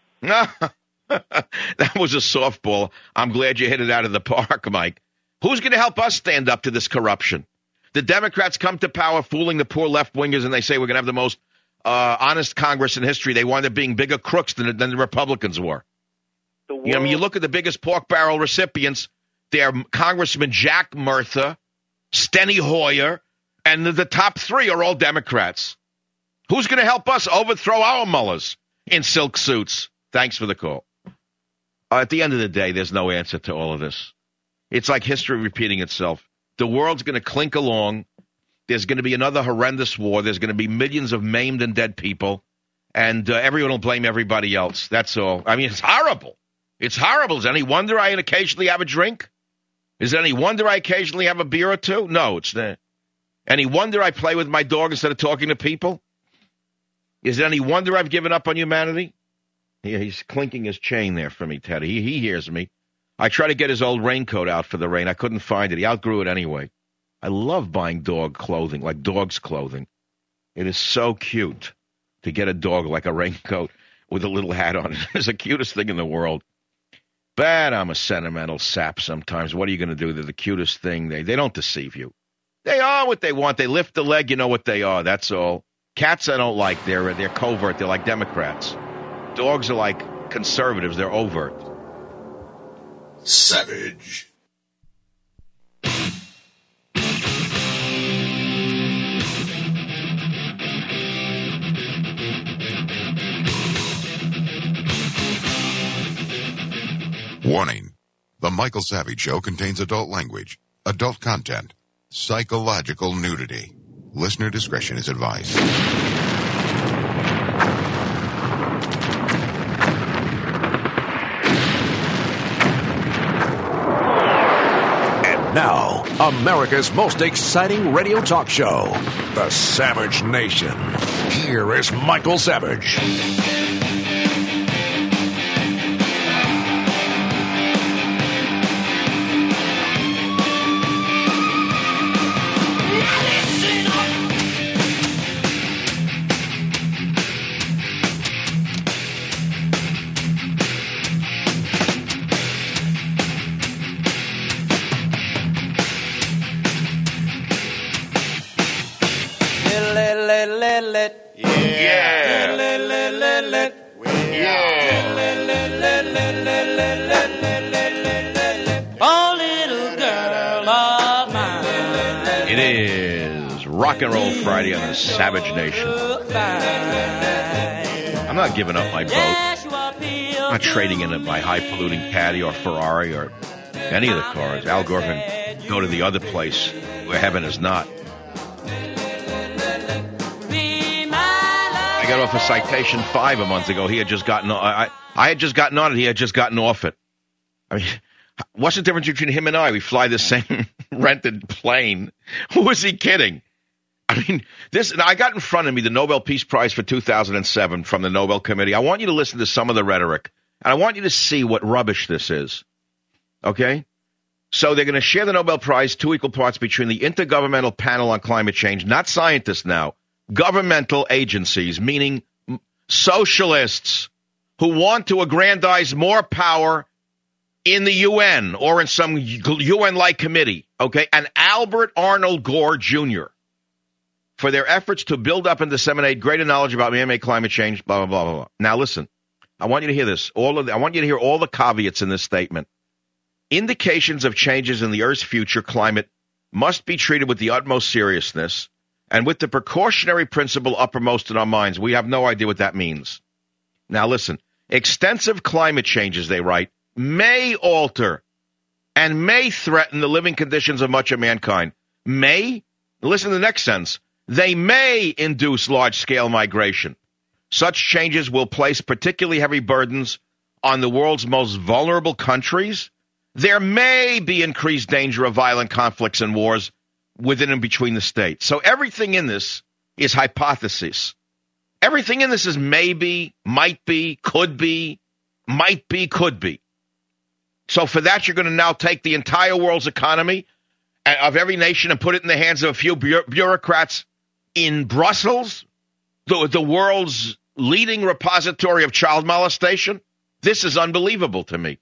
That was a softball. I'm glad you hit it out of the park, Mike. Who's going to help us stand up to this corruption? The Democrats come to power fooling the poor left-wingers, and they say we're going to have the most honest Congress in history. They wind up being bigger crooks than the Republicans were. You look at the biggest pork barrel recipients. They're Congressman Jack Murtha, Steny Hoyer, and the top three are all Democrats. Who's going to help us overthrow our mullahs in silk suits? Thanks for the call. At the end of the day, there's no answer to all of this. It's like history repeating itself. The world's going to clink along. There's going to be another horrendous war. There's going to be millions of maimed and dead people, and everyone will blame everybody else. That's all. I mean, it's horrible. It's horrible. Is it any wonder I occasionally have a drink? Is it any wonder I occasionally have a beer or two? No, it's not. Any wonder I play with my dog instead of talking to people? Is it any wonder I've given up on humanity? Yeah, he's clinking his chain there for me, Teddy. He hears me. I tried to get his old raincoat out for the rain. I couldn't find it. He outgrew it anyway. I love buying dog clothing, like dog's clothing. It is so cute to get a dog like a raincoat with a little hat on it. It's the cutest thing in the world. But I'm a sentimental sap sometimes. What are you going to do? They're the cutest thing. They don't deceive you. They are what they want. They lift the leg. You know what they are. That's all. Cats I don't like. They're covert. They're like Democrats. Dogs are like conservatives. They're overt. Savage. Warning. The Michael Savage Show contains adult language, adult content, psychological nudity. Listener discretion is advised. And now, America's most exciting radio talk show, The Savage Nation. Here is Michael Savage. Rock and Roll Friday on the Savage Nation. I'm not giving up my boat. I'm not trading in it my high-polluting Caddy or Ferrari or any of the cars. Al Gore can go to the other place where heaven is not. I got off a Citation 5 a month ago. He had just gotten I had just gotten on it. He had just gotten off it. I mean, what's the difference between him and I? We fly the same rented plane. Who is he kidding? I mean, I got in front of me the Nobel Peace Prize for 2007 from the Nobel Committee. I want you to listen to some of the rhetoric, and I want you to see what rubbish this is. Okay? So they're going to share the Nobel Prize 2 equal parts between the Intergovernmental Panel on Climate Change, not scientists now, governmental agencies, meaning socialists who want to aggrandize more power in the UN or in some UN-like committee, okay, and Albert Arnold Gore Jr., for their efforts to build up and disseminate greater knowledge about man-made climate change, blah, blah, blah, blah, blah. Now, listen, I want you to hear this. I want you to hear all the caveats in this statement. Indications of changes in the Earth's future climate must be treated with the utmost seriousness and with the precautionary principle uppermost in our minds. We have no idea what that means. Now, listen, extensive climate changes, they write, may alter and may threaten the living conditions of much of mankind. May, listen to the next sentence, they may induce large-scale migration. Such changes will place particularly heavy burdens on the world's most vulnerable countries, there may be increased danger of violent conflicts and wars within and between the states. So everything in this is hypothesis. Everything in this is maybe, might be, could be, might be, could be. So for that, you're going to now take the entire world's economy of every nation and put it in the hands of a few bureaucrats in Brussels, the world's leading repository of child molestation. This is unbelievable to me.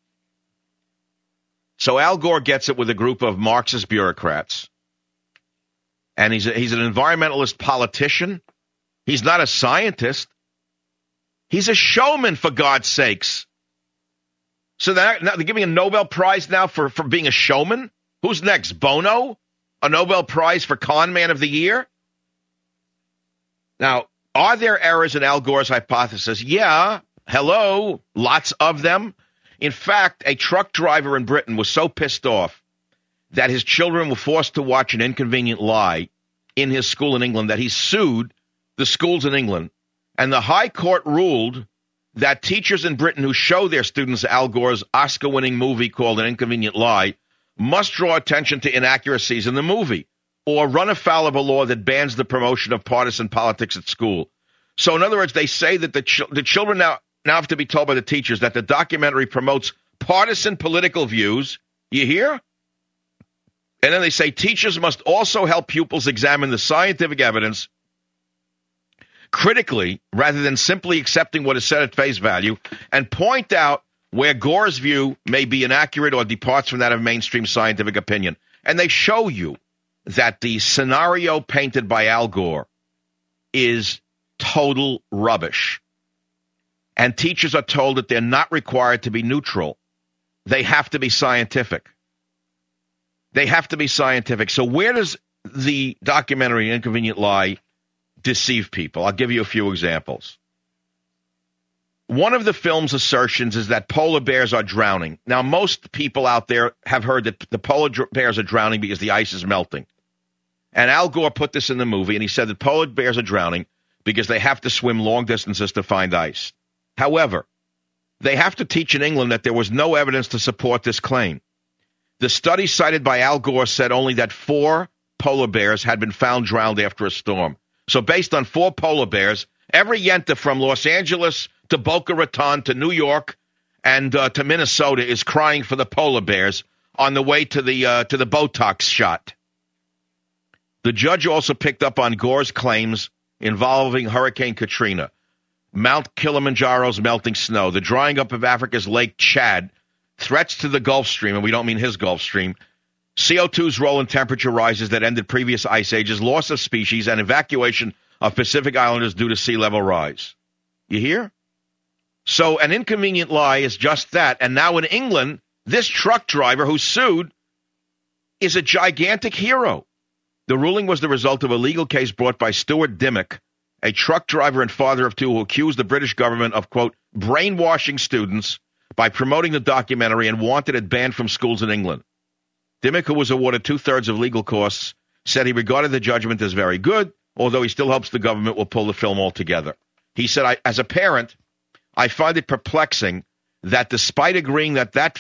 So Al Gore gets it with a group of Marxist bureaucrats, and he's an environmentalist politician. He's not a scientist. He's a showman, for God's sakes. So now they're giving a Nobel Prize now for being a showman? Who's next? Bono? A Nobel Prize for Con Man of the Year? Now, are there errors in Al Gore's hypothesis? Yeah. Hello. Lots of them. In fact, a truck driver in Britain was so pissed off that his children were forced to watch An Inconvenient Lie in his school in England that he sued the schools in England. And the High Court ruled that teachers in Britain who show their students Al Gore's Oscar-winning movie called An Inconvenient Lie must draw attention to inaccuracies in the movie or run afoul of a law that bans the promotion of partisan politics at school. So in other words, they say that the children now have to be told by the teachers that the documentary promotes partisan political views. You hear? And then they say teachers must also help pupils examine the scientific evidence critically rather than simply accepting what is said at face value and point out where Gore's view may be inaccurate or departs from that of mainstream scientific opinion. And they show you that the scenario painted by Al Gore is total rubbish. And teachers are told that they're not required to be neutral. They have to be scientific. They have to be scientific. So where does the documentary Inconvenient Lie deceive people? I'll give you a few examples. One of the film's assertions is that polar bears are drowning. Now, most people out there have heard that the polar bears are drowning because the ice is melting. And Al Gore put this in the movie, and he said that polar bears are drowning because they have to swim long distances to find ice. However, they have to teach in England that there was no evidence to support this claim. The study cited by Al Gore said only that 4 polar bears had been found drowned after a storm. So based on 4 polar bears, every yenta from Los Angeles to Boca Raton to New York and to Minnesota is crying for the polar bears on the way to the Botox shot. The judge also picked up on Gore's claims involving Hurricane Katrina, Mount Kilimanjaro's melting snow, the drying up of Africa's Lake Chad, threats to the Gulf Stream, and we don't mean his Gulf Stream, CO2's role in temperature rises that ended previous ice ages, loss of species, and evacuation of Pacific Islanders due to sea level rise. You hear? So An Inconvenient Lie is just that. And now in England, this truck driver who sued is a gigantic hero. The ruling was the result of a legal case brought by Stuart Dimmock, a truck driver and father of 2 who accused the British government of, quote, brainwashing students by promoting the documentary and wanted it banned from schools in England. Dimmock, who was awarded 2/3 of legal costs, said he regarded the judgment as very good, although he still hopes the government will pull the film altogether. He said, as a parent, I find it perplexing that despite agreeing that the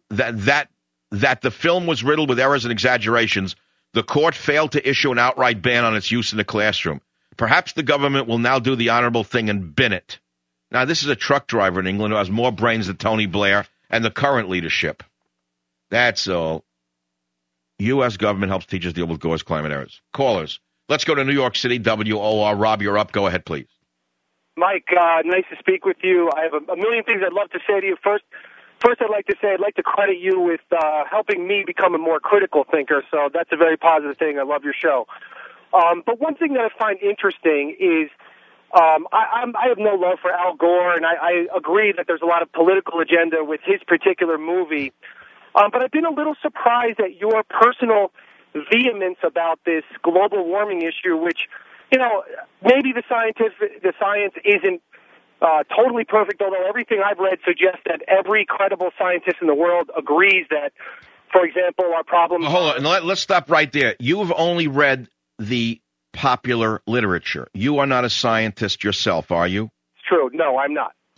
film was riddled with errors and exaggerations, the court failed to issue an outright ban on its use in the classroom. Perhaps the government will now do the honorable thing and bin it. Now, this is a truck driver in England who has more brains than Tony Blair and the current leadership. That's all. U.S. government helps teachers deal with Gore's climate errors. Callers, let's go to New York City, WOR. Rob, you're up. Go ahead, please. Mike, nice to speak with you. I have a million things I'd love to say to you. First, I'd like to credit you with helping me become a more critical thinker, so that's a very positive thing. I love your show. But one thing that I find interesting is I have no love for Al Gore, and I agree that there's a lot of political agenda with his particular movie. But I've been a little surprised at your personal vehemence about this global warming issue, which, you know, maybe the science isn't totally perfect, although everything I've read suggests that every credible scientist in the world agrees that, for example, our problem... Hold on, let's stop right there. You've only read the popular literature. You are not a scientist yourself, are you? It's true. No, I'm not.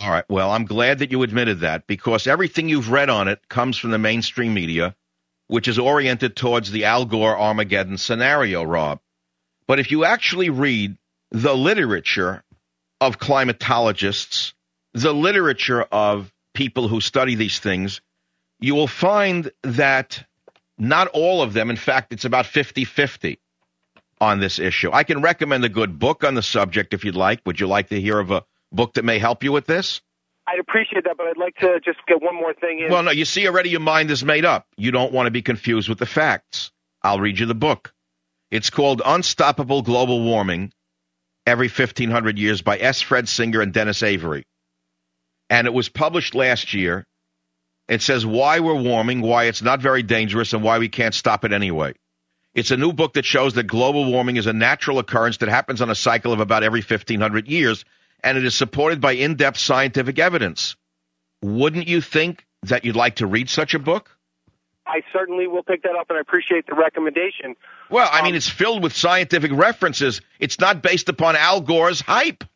All right. Well, I'm glad that you admitted that, because everything you've read on it comes from the mainstream media, which is oriented towards the Al Gore Armageddon scenario, Rob. But if you actually read the literature of climatologists, the literature of people who study these things, you will find that not all of them, in fact, it's about 50-50 on this issue. I can recommend a good book on the subject if you'd like. Would you like to hear of a book that may help you with this? I'd appreciate that, but I'd like to just get one more thing in. Well, no, you see already your mind is made up. You don't want to be confused with the facts. I'll read you the book. It's called Unstoppable Global Warming, Every 1,500 Years by S. Fred Singer and Dennis Avery. And it was published last year. It says why we're warming, why it's not very dangerous, and why we can't stop it anyway. It's a new book that shows that global warming is a natural occurrence that happens on a cycle of about every 1,500 years, and it is supported by in-depth scientific evidence. Wouldn't you think that you'd like to read such a book? I certainly will pick that up, and I appreciate the recommendation. Well, I mean, it's filled with scientific references. It's not based upon Al Gore's hype.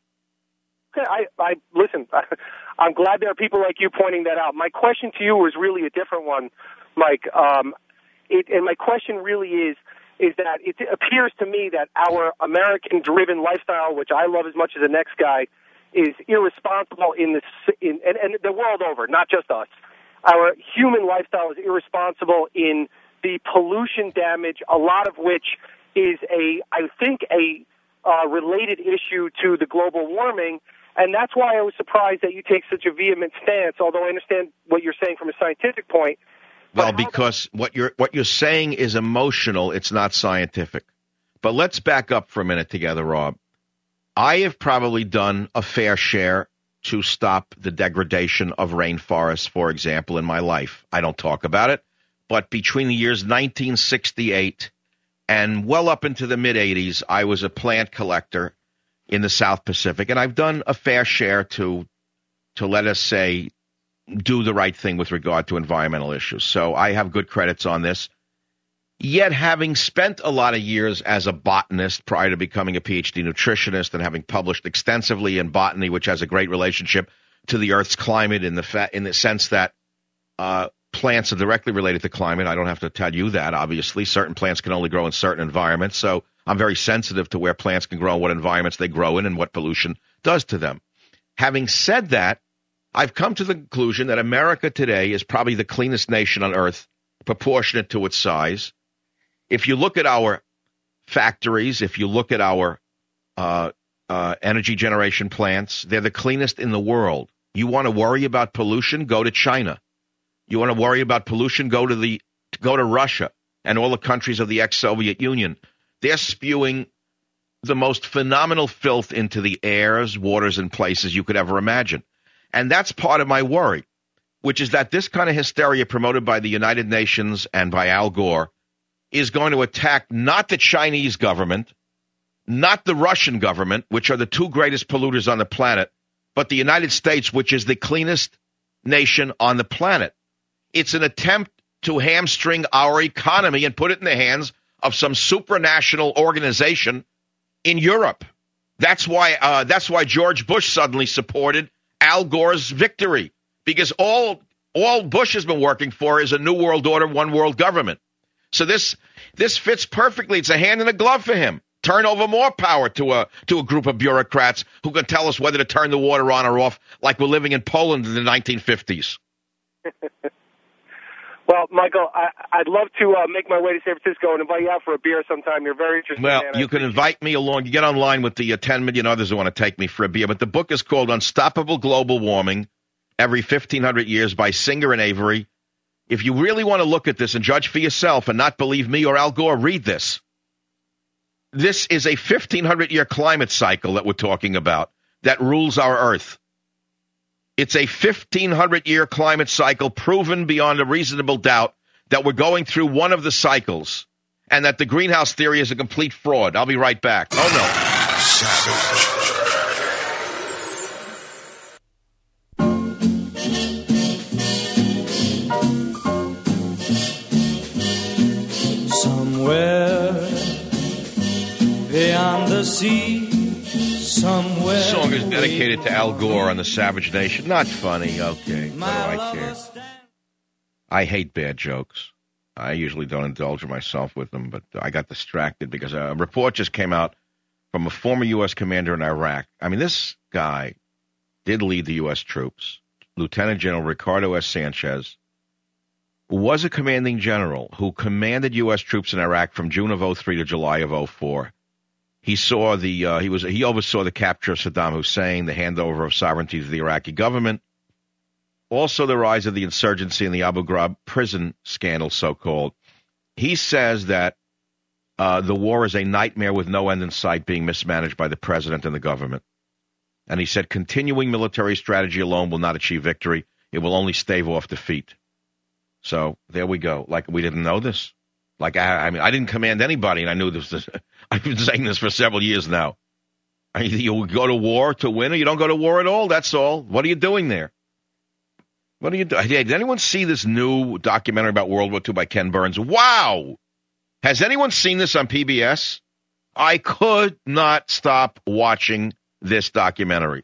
I listen, I'm glad there are people like you pointing that out. My question to you was really a different one, Mike. And my question really is that it appears to me that our American-driven lifestyle, which I love as much as the next guy, is irresponsible and the world over, not just us. Our human lifestyle is irresponsible in the pollution damage, a lot of which is I think a related issue to the global warming. And that's why I was surprised that you take such a vehement stance, although I understand what you're saying from a scientific point. Well, because what you're saying is emotional, it's not scientific. But let's back up for a minute together, Rob. I have probably done a fair share to stop the degradation of rainforests, for example, in my life. I don't talk about it, but between the years 1968 and well up into the mid-'80s, I was a plant collector in the South Pacific, and I've done a fair share to let us say, do the right thing with regard to environmental issues. So I have good credits on this. Yet having spent a lot of years as a botanist prior to becoming a PhD nutritionist and having published extensively in botany, which has a great relationship to the Earth's climate in the sense that plants are directly related to climate. I don't have to tell you that, obviously. Certain plants can only grow in certain environments. So I'm very sensitive to where plants can grow, what environments they grow in, and what pollution does to them. Having said that, I've come to the conclusion that America today is probably the cleanest nation on earth, proportionate to its size. If you look at our factories, if you look at our energy generation plants, they're the cleanest in the world. You want to worry about pollution? Go to China. You want to worry about pollution? Go to Russia and all the countries of the ex-Soviet Union. They're spewing the most phenomenal filth into the airs, waters, and places you could ever imagine. And that's part of my worry, which is that this kind of hysteria promoted by the United Nations and by Al Gore is going to attack not the Chinese government, not the Russian government, which are the two greatest polluters on the planet, but the United States, which is the cleanest nation on the planet. It's an attempt to hamstring our economy and put it in the hands of some supranational organization in Europe. That's why George Bush suddenly supported Al Gore's victory, because all Bush has been working for is a new world order, one world government. So this fits perfectly. It's a hand in a glove for him. Turn over more power to a group of bureaucrats who can tell us whether to turn the water on or off, like we're living in Poland in the 1950s. Well, Michael, I'd love to make my way to San Francisco and invite you out for a beer sometime. You're very interesting. Well, man. You can invite me along. You get online with the 10 million others who want to take me for a beer. But the book is called Unstoppable Global Warming, Every 1,500 Years by Singer and Avery. If you really want to look at this and judge for yourself and not believe me or Al Gore, read this. This is a 1,500-year climate cycle that we're talking about that rules our Earth. It's a 1,500-year climate cycle proven beyond a reasonable doubt that we're going through one of the cycles and that the greenhouse theory is a complete fraud. I'll be right back. Oh, no. Somewhere beyond the sea, somewhere. This song is dedicated to Al Gore on the Savage Nation. Not funny, okay. What do I care? I hate bad jokes. I usually don't indulge myself with them, but I got distracted because a report just came out from a former U.S. commander in Iraq. I mean, this guy did lead the U.S. troops. Lieutenant General Ricardo S. Sanchez was a commanding general who commanded U.S. troops in Iraq from June of 2003 to July of 2004. He saw he oversaw the capture of Saddam Hussein, the handover of sovereignty to the Iraqi government, also the rise of the insurgency in the Abu Ghraib prison scandal, so-called. He says that the war is a nightmare with no end in sight, being mismanaged by the president and the government. And he said continuing military strategy alone will not achieve victory. It will only stave off defeat. So there we go. Like we didn't know this. Like I mean, I didn't command anybody, and I knew this. I've been saying this for several years now. Either you go to war to win, or you don't go to war at all. That's all. What are you doing there? What are you doing? Did anyone see this new documentary about World War II by Ken Burns? Wow! Has anyone seen this on PBS? I could not stop watching this documentary.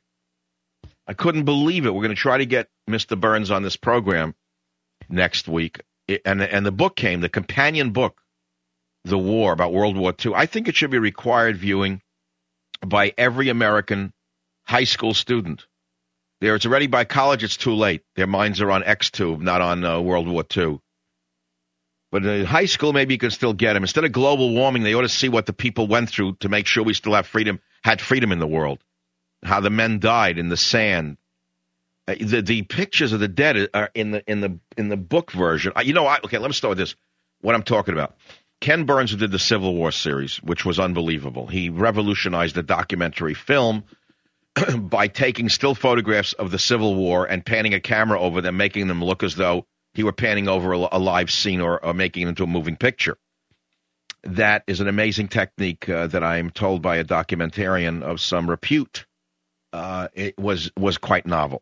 I couldn't believe it. We're going to try to get Mr. Burns on this program next week. And the book came, the companion book, The War, about World War II. I think it should be required viewing by every American high school student. It's already by college, it's too late. Their minds are on Xtube, not on World War II. But in high school, maybe you can still get them. Instead of global warming, they ought to see what the people went through to make sure we still have freedom in the world. How the men died in the sand. The pictures of the dead are in the book version. Okay, let me start with this. What I'm talking about. Ken Burns, who did the Civil War series, which was unbelievable. He revolutionized the documentary film by taking still photographs of the Civil War and panning a camera over them, making them look as though he were panning over a live scene or making it into a moving picture. That is an amazing technique that I'm told by a documentarian of some repute. It was quite novel.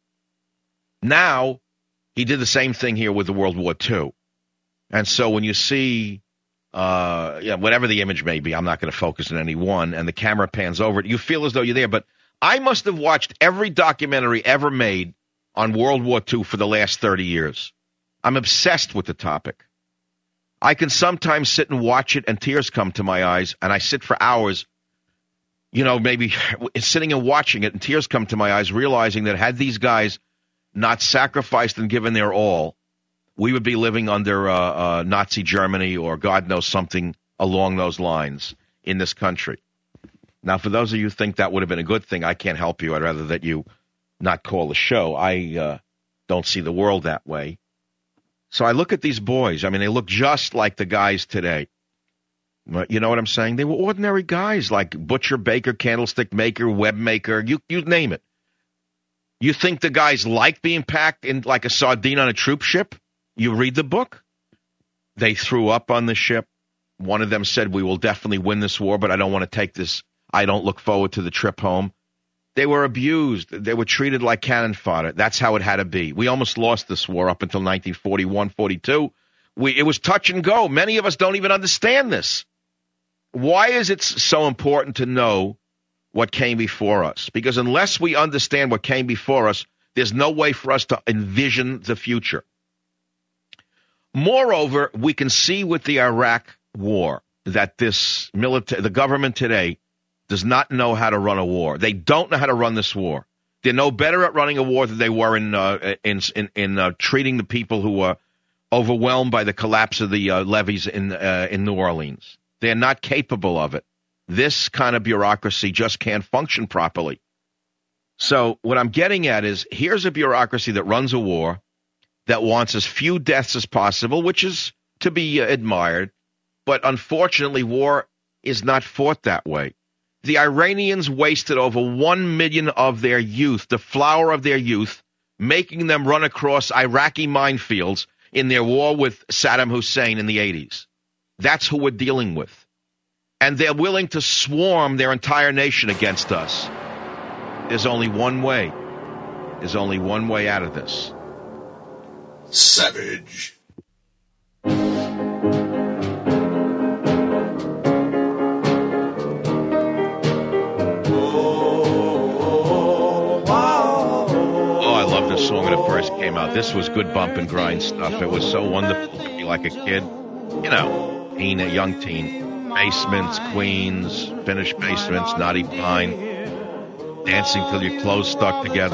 Now, he did the same thing here with the World War II. And so when you see, whatever the image may be, I'm not going to focus on any one, and the camera pans over it, you feel as though you're there. But I must have watched every documentary ever made on World War II for the last 30 years. I'm obsessed with the topic. I can sometimes sit and watch it and tears come to my eyes, and I sit for hours, maybe sitting and watching it and tears come to my eyes, realizing that had these guys not sacrificed and given their all, we would be living under Nazi Germany or God knows something along those lines in this country. Now, for those of you who think that would have been a good thing, I can't help you. I'd rather that you not call the show. I don't see the world that way. So I look at these boys. I mean, they look just like the guys today. You know what I'm saying? They were ordinary guys like butcher, baker, candlestick maker, web maker, you name it. You think the guys like being packed in like a sardine on a troop ship? You read the book. They threw up on the ship. One of them said, we will definitely win this war, but I don't want to take this. I don't look forward to the trip home. They were abused. They were treated like cannon fodder. That's how it had to be. We almost lost this war up until 1941, 42. It was touch and go. Many of us don't even understand this. Why is it so important to know what came before us? Because unless we understand what came before us, there's no way for us to envision the future. Moreover, we can see with the Iraq war that the government today does not know how to run a war. They don't know how to run this war. They're no better at running a war than they were in treating the people who were overwhelmed by the collapse of the levees in New Orleans. They're not capable of it. This kind of bureaucracy just can't function properly. So what I'm getting at is here's a bureaucracy that runs a war that wants as few deaths as possible, which is to be admired. But unfortunately, war is not fought that way. The Iranians wasted over 1 million of their youth, the flower of their youth, making them run across Iraqi minefields in their war with Saddam Hussein in the 80s. That's who we're dealing with. And they're willing to swarm their entire nation against us. There's only one way. There's only one way out of this. Savage. Oh. song when it first came out. This was good bump and grind stuff. It was so wonderful to be like a kid. You know, teen, a young teen. Basements, Queens, finished basements, Naughty Fine. Dancing till your clothes stuck together.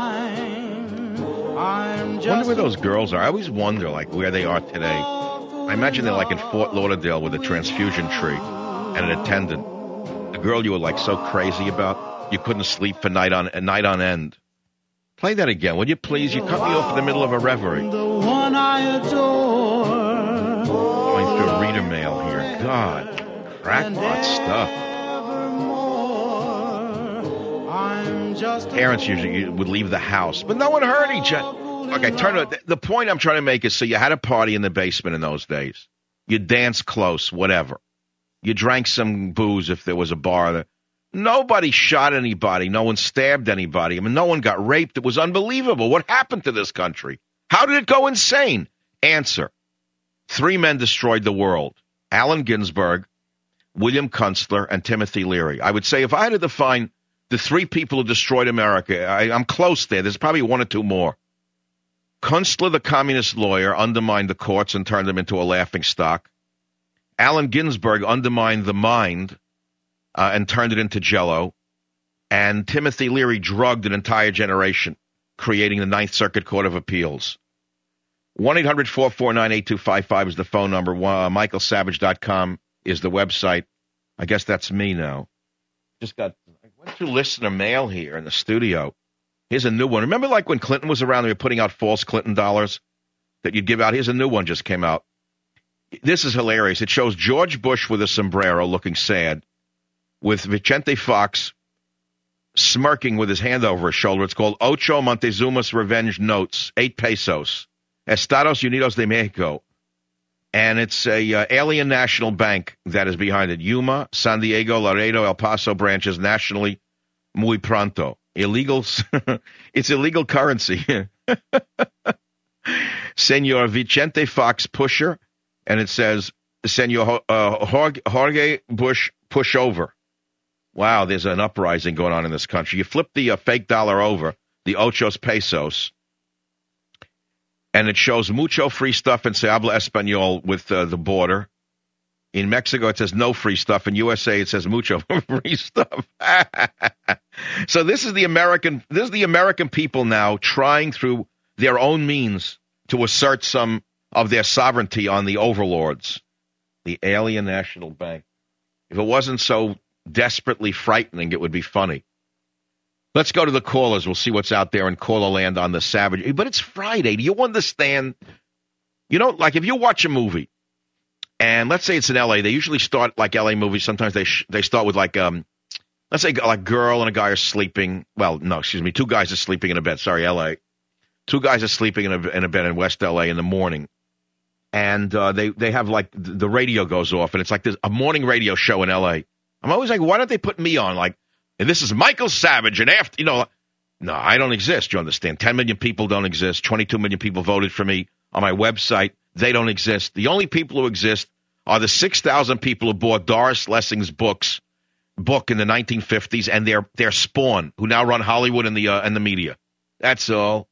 I wonder where those girls are. I always wonder, like, where they are today. I imagine they're like in Fort Lauderdale with a transfusion tree and an attendant. The girl you were like so crazy about, you couldn't sleep for night on end. Play that again, would you please? You cut me off in the middle of a reverie. The one I adore. Going through reader mail here. God, crackpot stuff. Parents usually would leave the house, but no one heard each other. Okay, the point I'm trying to make is, so you had a party in the basement in those days. You danced close, whatever. You drank some booze if there was a bar there. Nobody shot anybody. No one stabbed anybody. I mean, no one got raped. It was unbelievable. What happened to this country? How did it go insane? Answer. 3 men destroyed the world. Allen Ginsberg, William Kunstler, and Timothy Leary. I would say if I had to define the 3 people who destroyed America, I'm close there. There's probably 1 or 2 more. Kunstler, the communist lawyer, undermined the courts and turned them into a laughingstock. Allen Ginsberg undermined the mind and turned it into jello. And Timothy Leary drugged an entire generation, creating the Ninth Circuit Court of Appeals. 1-800-449-8255 is the phone number. MichaelSavage.com is the website. I guess that's me now. I went through listener mail here in the studio. Here's a new one. Remember like when Clinton was around, they were putting out false Clinton dollars that you'd give out? Here's a new one just came out. This is hilarious. It shows George Bush with a sombrero looking sad with Vicente Fox smirking with his hand over his shoulder. It's called Ocho Montezuma's Revenge Notes, 8 pesos. Estados Unidos de Mexico. And it's a alien national bank that is behind it. Yuma, San Diego, Laredo, El Paso branches nationally muy pronto. Illegal. It's illegal currency. Senor Vicente Fox Pusher. And it says, Senor Jorge Bush Pushover. Wow, there's an uprising going on in this country. You flip the fake dollar over, the Ochos Pesos, and it shows mucho free stuff in Se Habla Español with the border. In Mexico, it says no free stuff. In USA, it says mucho free stuff. So this is the American people now trying through their own means to assert some of their sovereignty on the overlords, the alien national bank. If it wasn't so desperately frightening, it would be funny. Let's go to the callers. We'll see what's out there in caller land on the Savage. But it's Friday. Do you understand? You know, like if you watch a movie, and let's say it's in L.A., they usually start like L.A. movies. Sometimes they start with like, let's say like a girl and a guy are sleeping. Well, no, excuse me. 2 guys are sleeping in a bed. Sorry, L.A. 2 guys are sleeping in a bed in West L.A. in the morning. And they have like the radio goes off, and it's like a morning radio show in L.A. I'm always like, why don't they put me on? Like, and this is Michael Savage, and after, no, I don't exist, you understand? 10 million people don't exist. 22 million people voted for me on my website. They don't exist. The only people who exist are the 6,000 people who bought Doris Lessing's book in the 1950s, and their spawn, who now run Hollywood and the media. That's all.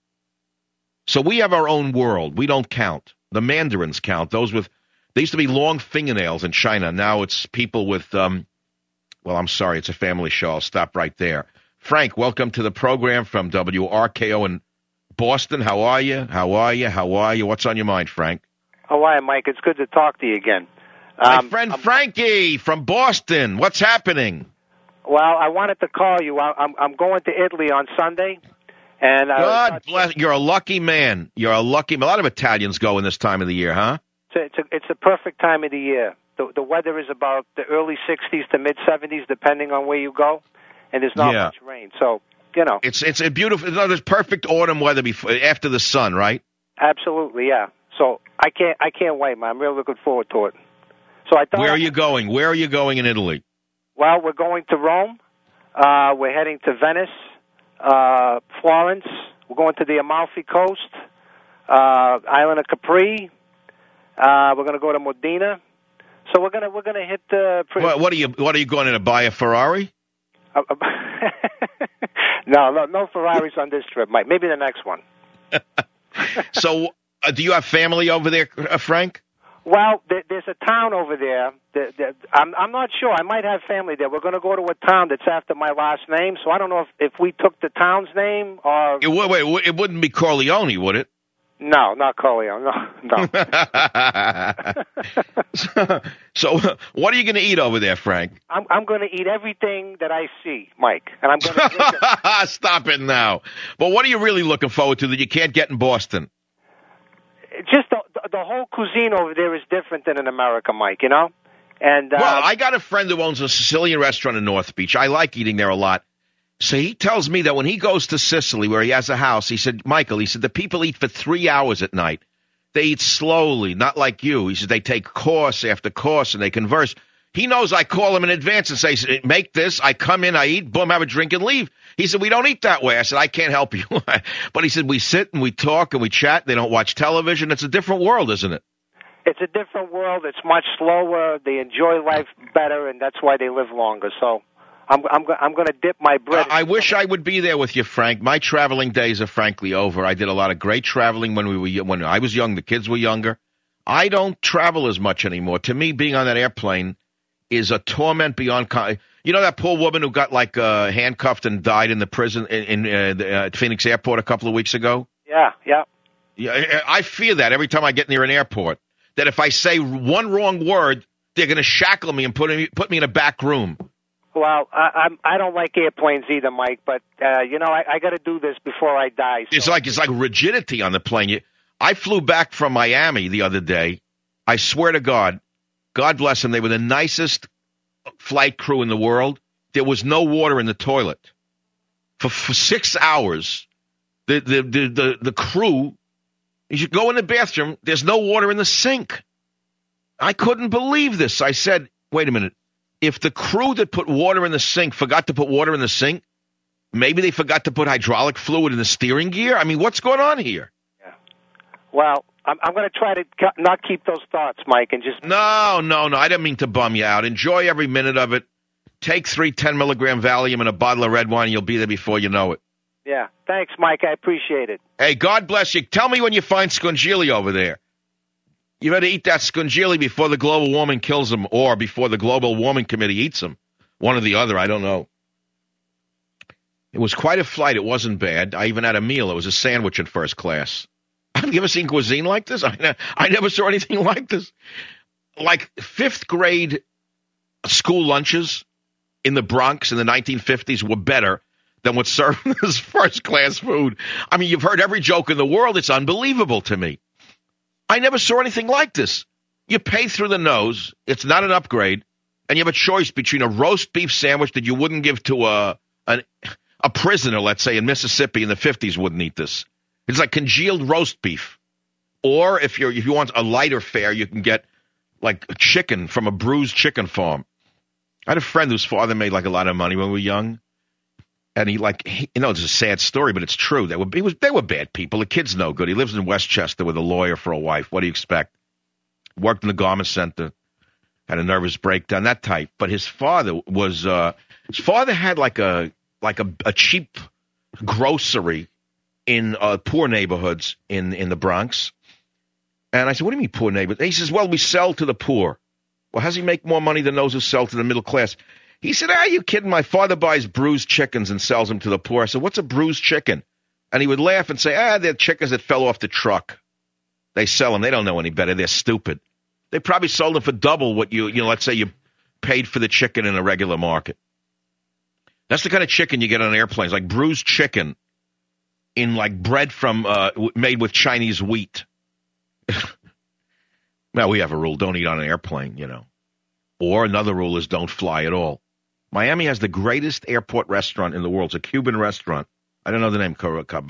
So we have our own world. We don't count. The Mandarins count. They used to be long fingernails in China. Now it's people with, well, I'm sorry, it's a family show. I'll stop right there. Frank, welcome to the program from WRKO in Boston. How are you? What's on your mind, Frank? How are you, Mike? It's good to talk to you again. My friend Frankie from Boston. What's happening? Well, I wanted to call you. I'm going to Italy on Sunday. And God bless. You're a lucky man. A lot of Italians go in this time of the year, huh? It's a perfect time of the year. The weather is about the early 60s to mid 70s, depending on where you go, and there's not much rain. So it's a beautiful. There's perfect autumn weather after the sun, right? Absolutely, yeah. So I can't wait, man. I'm really looking forward to it. So I thought. Where are you going? Where are you going in Italy? Well, we're going to Rome. We're heading to Venice. Florence. We're going to the Amalfi Coast, island of Capri. We're going to go to Modena. So we're gonna hit the. What are you going to buy a Ferrari? No Ferraris on this trip, Mike. Maybe the next one. So, do you have family over there, Frank? Well, there's a town over there. I'm not sure. I might have family there. We're going to go to a town that's after my last name, so I don't know if we took the town's name or... It wouldn't be Corleone, would it? No, not Corleone. No. So, what are you going to eat over there, Frank? I'm going to eat everything that I see, Mike, and I'm going to drink it. Stop it now. But what are you really looking forward to that you can't get in Boston? Just the whole cuisine over there is different than in America, Mike, you know? And well, I got a friend who owns a Sicilian restaurant in North Beach. I like eating there a lot. So he tells me that when he goes to Sicily, where he has a house, he said, Michael, the people eat for 3 hours at night. They eat slowly, not like you. He said they take course after course and they converse. He knows I call him in advance and say, make this. I come in, I eat, boom, have a drink and leave. He said, we don't eat that way. I said, I can't help you. But he said, we sit and we talk and we chat. They don't watch television. It's a different world, isn't it? It's a different world. It's much slower. They enjoy life better, and that's why they live longer. So I'm going to dip my bread. I wish I would be there with you, Frank. My traveling days are frankly over. I did a lot of great traveling when I was young. The kids were younger. I don't travel as much anymore. To me, being on that airplane is a torment beyond. You know that poor woman who got handcuffed and died in the prison in Phoenix Airport a couple of weeks ago? Yeah. I fear that every time I get near an airport, that if I say one wrong word, they're going to shackle me and put me in a back room. Well, I don't like airplanes either, Mike, but I got to do this before I die. So. It's like rigidity on the plane. I flew back from Miami the other day. I swear to God bless them. They were the nicest flight crew in the world. There was no water in the toilet for 6 hours. The crew, you should go in the bathroom. There's no water in the sink. I couldn't believe this. I said, wait a minute. If the crew that put water in the sink forgot to put water in the sink, maybe they forgot to put hydraulic fluid in the steering gear. I mean, what's going on here? Yeah. Well, I'm going to try to not keep those thoughts, Mike, and just... No. I didn't mean to bum you out. Enjoy every minute of it. Take 3 10-milligram Valium and a bottle of red wine, and you'll be there before you know it. Yeah. Thanks, Mike. I appreciate it. Hey, God bless you. Tell me when you find scungili over there. You better eat that scungili before the global warming kills them or before the global warming committee eats them. One or the other, I don't know. It was quite a flight. It wasn't bad. I even had a meal. It was a sandwich in first class. Have you ever seen cuisine like this? I never saw anything like this. Like 5th grade school lunches in the Bronx in the 1950s were better than what's served in this first class food. I mean, you've heard every joke in the world. It's unbelievable to me. I never saw anything like this. You pay through the nose. It's not an upgrade. And you have a choice between a roast beef sandwich that you wouldn't give to a prisoner, let's say, in Mississippi in the 50s wouldn't eat this. It's like congealed roast beef. Or if you want a lighter fare, you can get like chicken from a bruised chicken farm. I had a friend whose father made like a lot of money when we were young. And it's a sad story, but it's true. They were bad people. The kid's no good. He lives in Westchester with a lawyer for a wife. What do you expect? Worked in the garment center, had a nervous breakdown, that type. But his father had like a cheap grocery in poor neighborhoods in the Bronx. And I said, what do you mean poor neighborhoods? And he says, well, we sell to the poor. Well, how does he make more money than those who sell to the middle class? He said, are you kidding? My father buys bruised chickens and sells them to the poor. I said, what's a bruised chicken? And he would laugh and say, they're chickens that fell off the truck. They sell them. They don't know any better. They're stupid. They probably sold them for double what let's say you paid for the chicken in a regular market. That's the kind of chicken you get on airplanes, like bruised chicken in like bread from made with Chinese wheat. Now, we have a rule, don't eat on an airplane, Or another rule is don't fly at all. Miami has the greatest airport restaurant in the world. It's a Cuban restaurant. I don't know the name.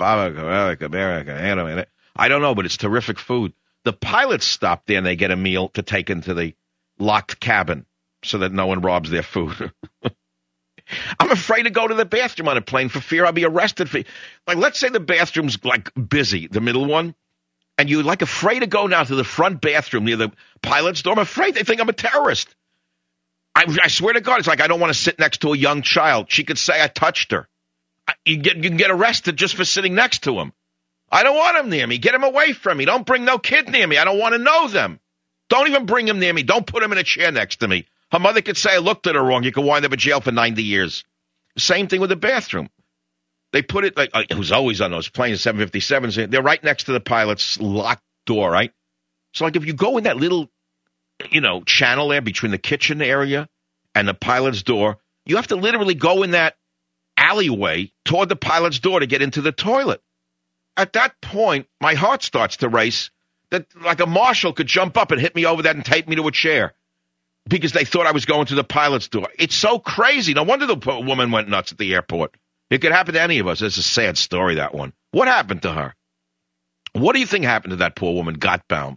I don't know, but it's terrific food. The pilots stop there and they get a meal to take into the locked cabin so that no one robs their food. I'm afraid to go to the bathroom on a plane for fear I'll be arrested. Let's say the bathroom's busy, the middle one, and you're afraid to go now to the front bathroom near the pilot's door. I'm afraid they think I'm a terrorist. I swear to God, it's like I don't want to sit next to a young child. She could say I touched her. You can get arrested just for sitting next to him. I don't want him near me. Get him away from me. Don't bring no kid near me. I don't want to know them. Don't even bring him near me. Don't put him in a chair next to me. Her mother could say I looked at her wrong. You could wind up in jail for 90 years. Same thing with the bathroom. They put it, like it was always on those planes, 757s. They're right next to the pilot's locked door, right? So, like, if you go in that little, channel there between the kitchen area and the pilot's door, you have to literally go in that alleyway toward the pilot's door to get into the toilet. At that point, my heart starts to race that like a marshal could jump up and hit me over that and tape me to a chair because they thought I was going to the pilot's door. It's so crazy. No wonder the woman went nuts at the airport. It could happen to any of us. It's a sad story, that one. What happened to her? What do you think happened to that poor woman, Gottbaum?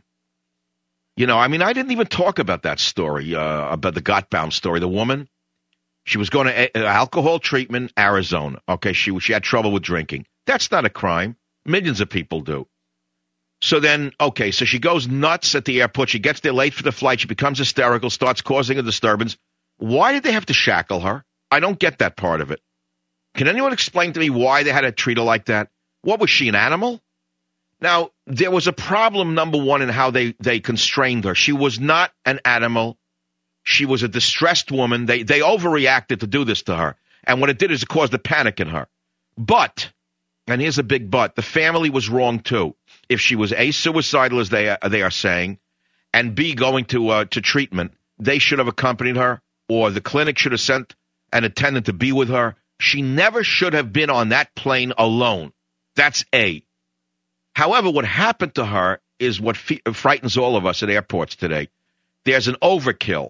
I didn't even talk about that story, about the Gottbaum story. The woman, she was going to alcohol treatment, Arizona. Okay, she had trouble with drinking. That's not a crime. Millions of people do. So then, so she goes nuts at the airport. She gets there late for the flight. She becomes hysterical, starts causing a disturbance. Why did they have to shackle her? I don't get that part of it. Can anyone explain to me why they had to treat her like that? What, was she, an animal? Now, there was a problem, number one, in how they constrained her. She was not an animal. She was a distressed woman. They overreacted to do this to her. And what it did is it caused a panic in her. But, and here's a big but, the family was wrong too. If she was A, suicidal, as they are saying, and B, going to treatment, they should have accompanied her, or the clinic should have sent an attendant to be with her. She never should have been on that plane alone. That's A. However, what happened to her is what frightens all of us at airports today. There's an overkill.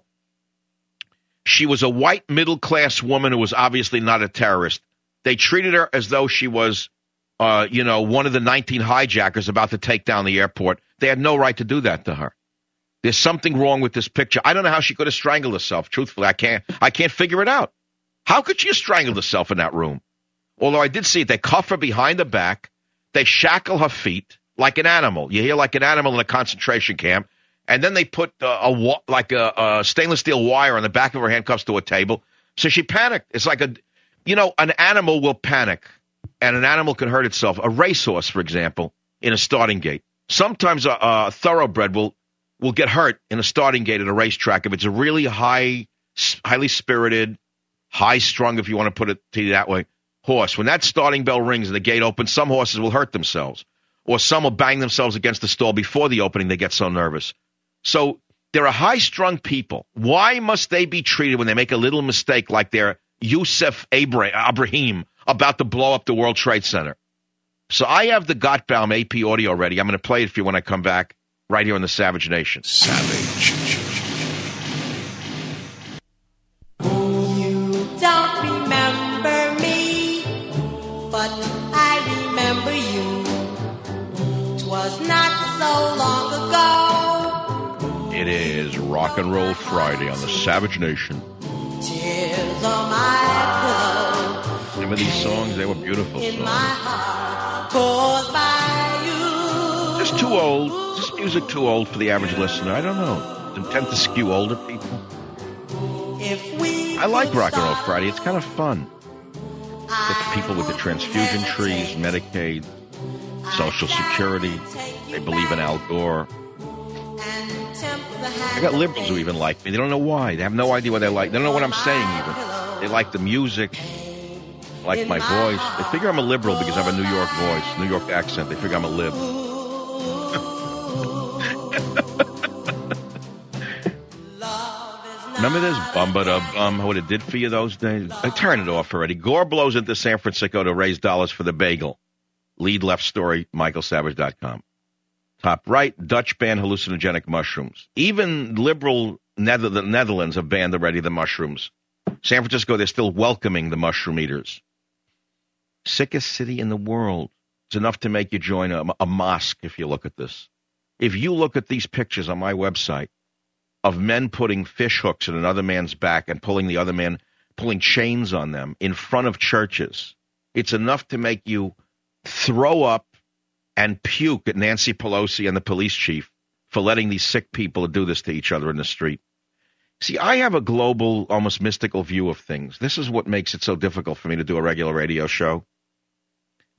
She was a white middle-class woman who was obviously not a terrorist. They treated her as though she was, one of the 19 hijackers about to take down the airport. They had no right to do that to her. There's something wrong with this picture. I don't know how she could have strangled herself. Truthfully, I can't figure it out. How could she have strangled herself in that room? Although I did see it. They cuff her behind the back. They shackle her feet like an animal. You hear like an animal in a concentration camp. And then they put a stainless steel wire on the back of her handcuffs to a table. So she panicked. It's like an animal will panic. And an animal can hurt itself. A racehorse, for example, in a starting gate. Sometimes a thoroughbred will get hurt in a starting gate at a racetrack if it's a really highly spirited, high-strung, if you want to put it to you that way, horse. When that starting bell rings and the gate opens, some horses will hurt themselves. Or some will bang themselves against the stall before the opening. They get so nervous. So there are high-strung people. Why must they be treated when they make a little mistake like they're Yusuf Ibrahim about to blow up the World Trade Center? So I have the Gottbaum AP audio ready. I'm going to play it for you when I come back right here on the Savage Nation. Savage. Don't remember me, but I remember you. 'Twas not so long ago. It is Rock and Roll Friday on the Savage Nation. Tears on my pillow. Remember these songs? They were beautiful in songs. My heart, caused by you. Just too old. Is this music too old for the average listener? I don't know. Does it tend to skew older people? I like Rock and Roll Friday. It's kind of fun. Get the people with the transfusion trees, Medicaid, Social Security. They believe in Al Gore. I got liberals who even like me. They don't know why. They have no idea what they like. They don't know what I'm saying even. They like the music, like my voice. They figure I'm a liberal because I have a New York voice, New York accent. They figure I'm a lib. Remember this bum-ba-da-bum, what it did for you those days? I turned it off already. Gore blows into San Francisco to raise dollars for the bagel. Lead left story, michaelsavage.com. Top right, Dutch ban hallucinogenic mushrooms. Even liberal the Netherlands have banned already the mushrooms. San Francisco, they're still welcoming the mushroom eaters. Sickest city in the world. It's enough to make you join a mosque if you look at this. If you look at these pictures on my website of men putting fish hooks in another man's back and pulling the other man, pulling chains on them in front of churches, it's enough to make you throw up and puke at Nancy Pelosi and the police chief for letting these sick people do this to each other in the street. See, I have a global, almost mystical view of things. This is what makes it so difficult for me to do a regular radio show.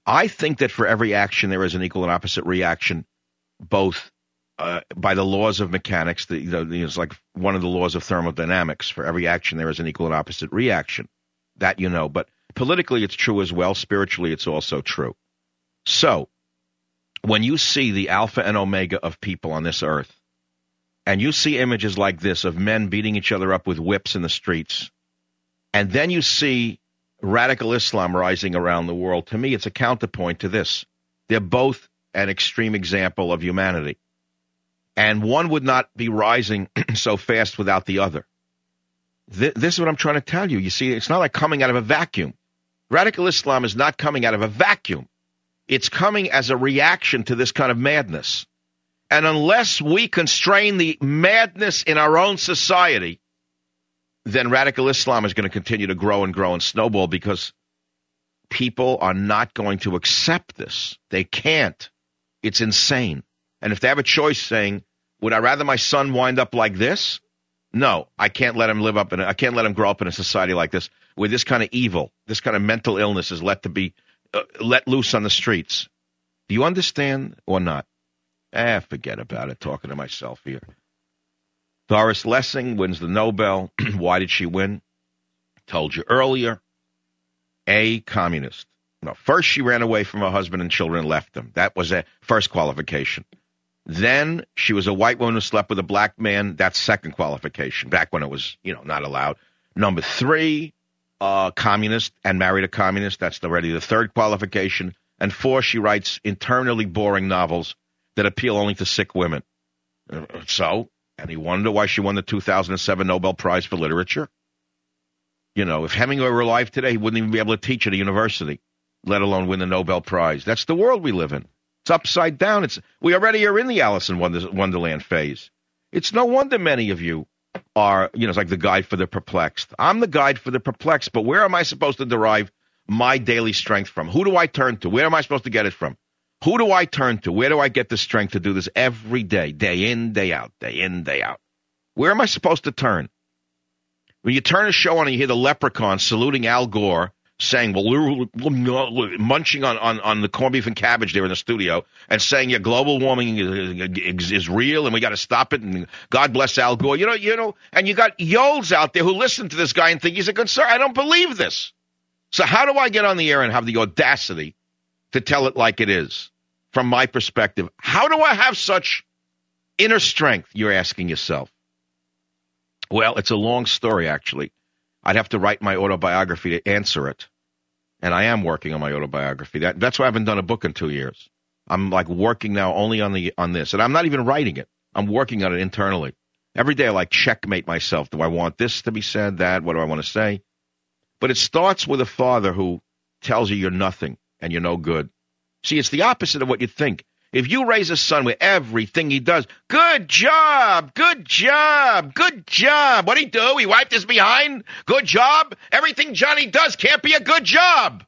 I think that for every action there is an equal and opposite reaction, both by the laws of mechanics. It's like one of the laws of thermodynamics. For every action there is an equal and opposite reaction. That you know. But politically it's true as well. Spiritually it's also true. So when you see the alpha and omega of people on this earth, and you see images like this of men beating each other up with whips in the streets, and then you see radical Islam rising around the world, to me it's a counterpoint to this. They're both an extreme example of humanity. And one would not be rising so fast without the other. This is what I'm trying to tell you. You see, it's not like coming out of a vacuum. Radical Islam is not coming out of a vacuum. It's coming as a reaction to this kind of madness. And unless we constrain the madness in our own society, then radical Islam is going to continue to grow and snowball, because people are not going to accept this. They can't. It's insane. And if they have a choice saying, would I rather my son wind up like this? No, I can't let him I can't let him grow up in a society like this, where this kind of evil, this kind of mental illness is let loose on the streets. Do you understand or not? Forget about it, talking to myself here. Doris Lessing wins the Nobel. Why did she win? Told you earlier. A communist. No, first she ran away from her husband and children and left them. That was a first qualification. Then she was a white woman who slept with a black man. That's second qualification, back when it was, not allowed. Number 3, communist, and married a communist. That's already the third qualification. And 4, she writes internally boring novels that appeal only to sick women. So, any wonder why she won the 2007 Nobel Prize for Literature? If Hemingway were alive today, he wouldn't even be able to teach at a university, let alone win the Nobel Prize. That's the world we live in. It's upside down. We already are in the Alice in Wonderland phase. It's no wonder many of you are, it's like the guide for the perplexed. I'm the guide for the perplexed, but where am I supposed to derive my daily strength from? Who do I turn to? Where am I supposed to get it from? Who do I turn to? Where do I get the strength to do this every day, day in, day out, day in, day out? Where am I supposed to turn? When you turn a show on and you hear the leprechaun saluting Al Gore, saying, munching on the corned beef and cabbage there in the studio, and saying, global warming is real and we got to stop it, and God bless Al Gore. And you got yoles out there who listen to this guy and think he's a conservative. I don't believe this. So how do I get on the air and have the audacity to tell it like it is, from my perspective? How do I have such inner strength, you're asking yourself? Well, it's a long story, actually. I'd have to write my autobiography to answer it. And I am working on my autobiography. That's why I haven't done a book in 2 years. I'm working now only on this. And I'm not even writing it. I'm working on it internally. Every day I checkmate myself. Do I want this to be said, that? What do I want to say? But it starts with a father who tells you you're nothing and you're no good. See, it's the opposite of what you think. If you raise a son with everything he does, good job, good job, good job. What'd he do? He wiped his behind? Good job? Everything Johnny does can't be a good job.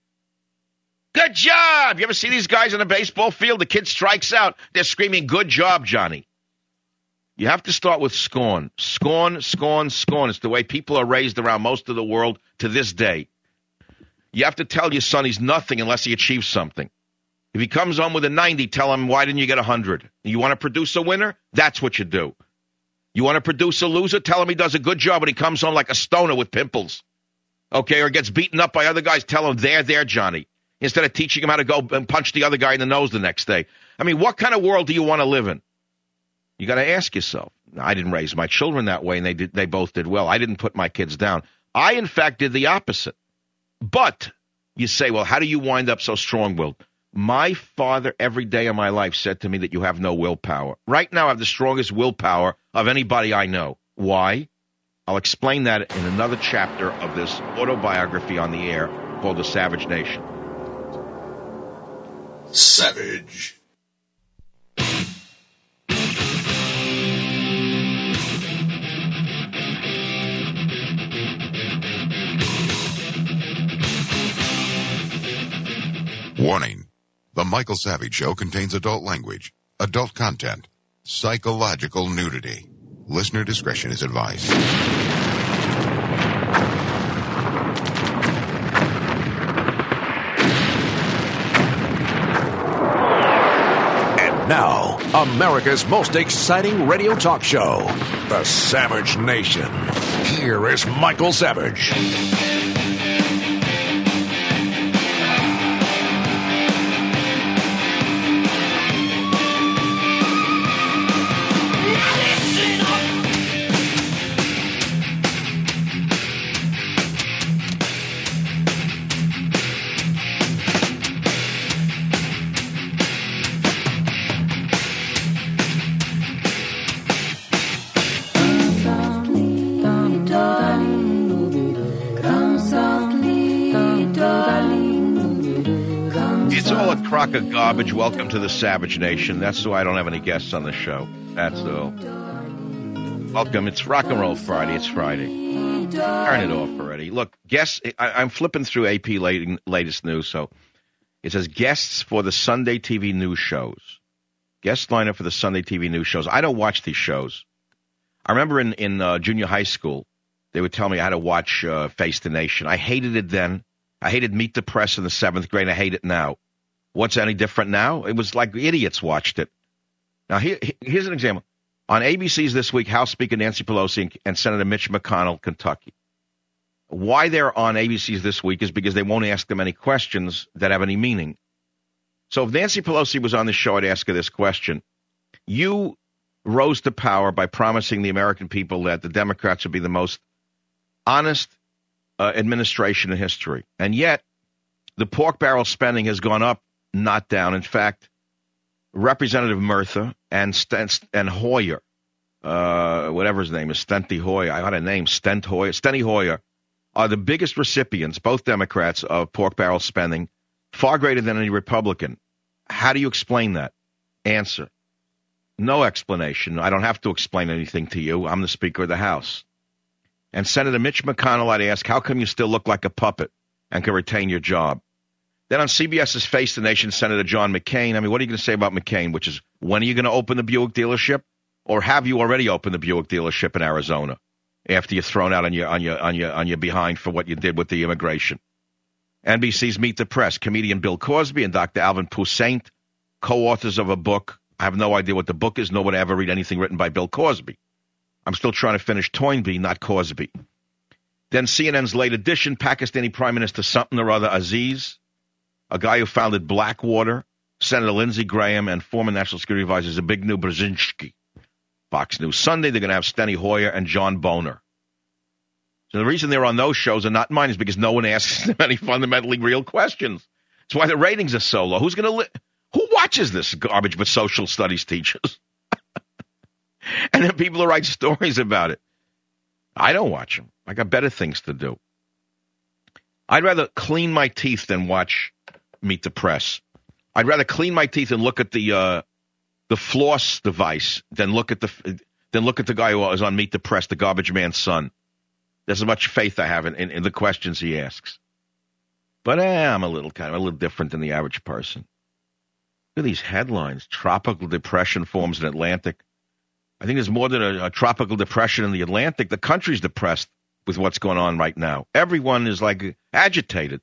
Good job. You ever see these guys on a baseball field? The kid strikes out. They're screaming, good job, Johnny. You have to start with scorn. Scorn, scorn, scorn. It's the way people are raised around most of the world to this day. You have to tell your son he's nothing unless he achieves something. If he comes home with a 90, tell him, why didn't you get 100? You want to produce a winner? That's what you do. You want to produce a loser? Tell him he does a good job when he comes home like a stoner with pimples. Okay, or gets beaten up by other guys. Tell him, there, Johnny. Instead of teaching him how to go and punch the other guy in the nose the next day. I mean, what kind of world do you want to live in? You got to ask yourself. Now, I didn't raise my children that way, and they both did well. I didn't put my kids down. I, in fact, did the opposite. But you say, well, how do you wind up so strong-willed? My father every day of my life said to me that you have no willpower. Right now I have the strongest willpower of anybody I know. Why? I'll explain that in another chapter of this autobiography on the air called The Savage Nation. Savage. Warning. The Michael Savage Show contains adult language, adult content, psychological nudity. Listener discretion is advised. now, America's most exciting radio talk show, The Savage Nation. Here is Michael Savage. Crock of garbage. Welcome to the Savage Nation. That's why I don't have any guests on the show. That's all. Welcome. It's Rock and Roll Friday. It's Friday. Turn it off already. Look, guests. I'm flipping through AP latest news. So it says guests for the Sunday TV news shows. Guest lineup for the Sunday TV news shows. I don't watch these shows. I remember in junior high school, they would tell me I had to watch Face the Nation. I hated it then. I hated Meet the Press in the 7th grade. I hate it now. What's any different now? It was like idiots watched it. Now, here's an example. On ABC's this week, House Speaker Nancy Pelosi and Senator Mitch McConnell, Kentucky. Why they're on ABC's this week is because they won't ask them any questions that have any meaning. So if Nancy Pelosi was on the show, I'd ask her this question. You rose to power by promising the American people that the Democrats would be the most honest administration in history. And yet, the pork barrel spending has gone up, not down. In fact, Representative Murtha and Hoyer, whatever his name is, Steny Hoyer, I got a name, Steny Hoyer, are the biggest recipients, both Democrats, of pork barrel spending, far greater than any Republican. How do you explain that? Answer. No explanation. I don't have to explain anything to you. I'm the Speaker of the House. And Senator Mitch McConnell, I'd ask, how come you still look like a puppet and can retain your job? Then on CBS's Face the Nation, Senator John McCain. I mean, what are you going to say about McCain? Which is, when are you going to open the Buick dealership, or have you already opened the Buick dealership in Arizona after you're thrown out on your behind for what you did with the immigration? NBC's Meet the Press. Comedian Bill Cosby and Dr. Alvin Toussaint, co-authors of a book. I have no idea what the book is, nor would I ever read anything written by Bill Cosby. I'm still trying to finish Toynbee, not Cosby. Then CNN's Late Edition, Pakistani Prime Minister something or other, Aziz, a guy who founded Blackwater, Senator Lindsey Graham, and former National Security Advisor Zbigniew Brzezinski. Fox News Sunday, they're going to have Steny Hoyer and John Boner. So the reason they're on those shows and not mine is because no one asks them any fundamentally real questions. That's why the ratings are so low. Who watches this garbage but social studies teachers? And then people who write stories about it. I don't watch them. I got better things to do. I'd rather clean my teeth than watch Meet the Press. I'd rather clean my teeth and look at the floss device than look at the guy who is on Meet the Press, the garbage man's son. There's as much faith I have in the questions he asks. But I'm a little different than the average person. Look at these headlines. Tropical depression forms in Atlantic. I think there's more than a tropical depression in the Atlantic. The country's depressed with what's going on right now. Everyone is like agitated.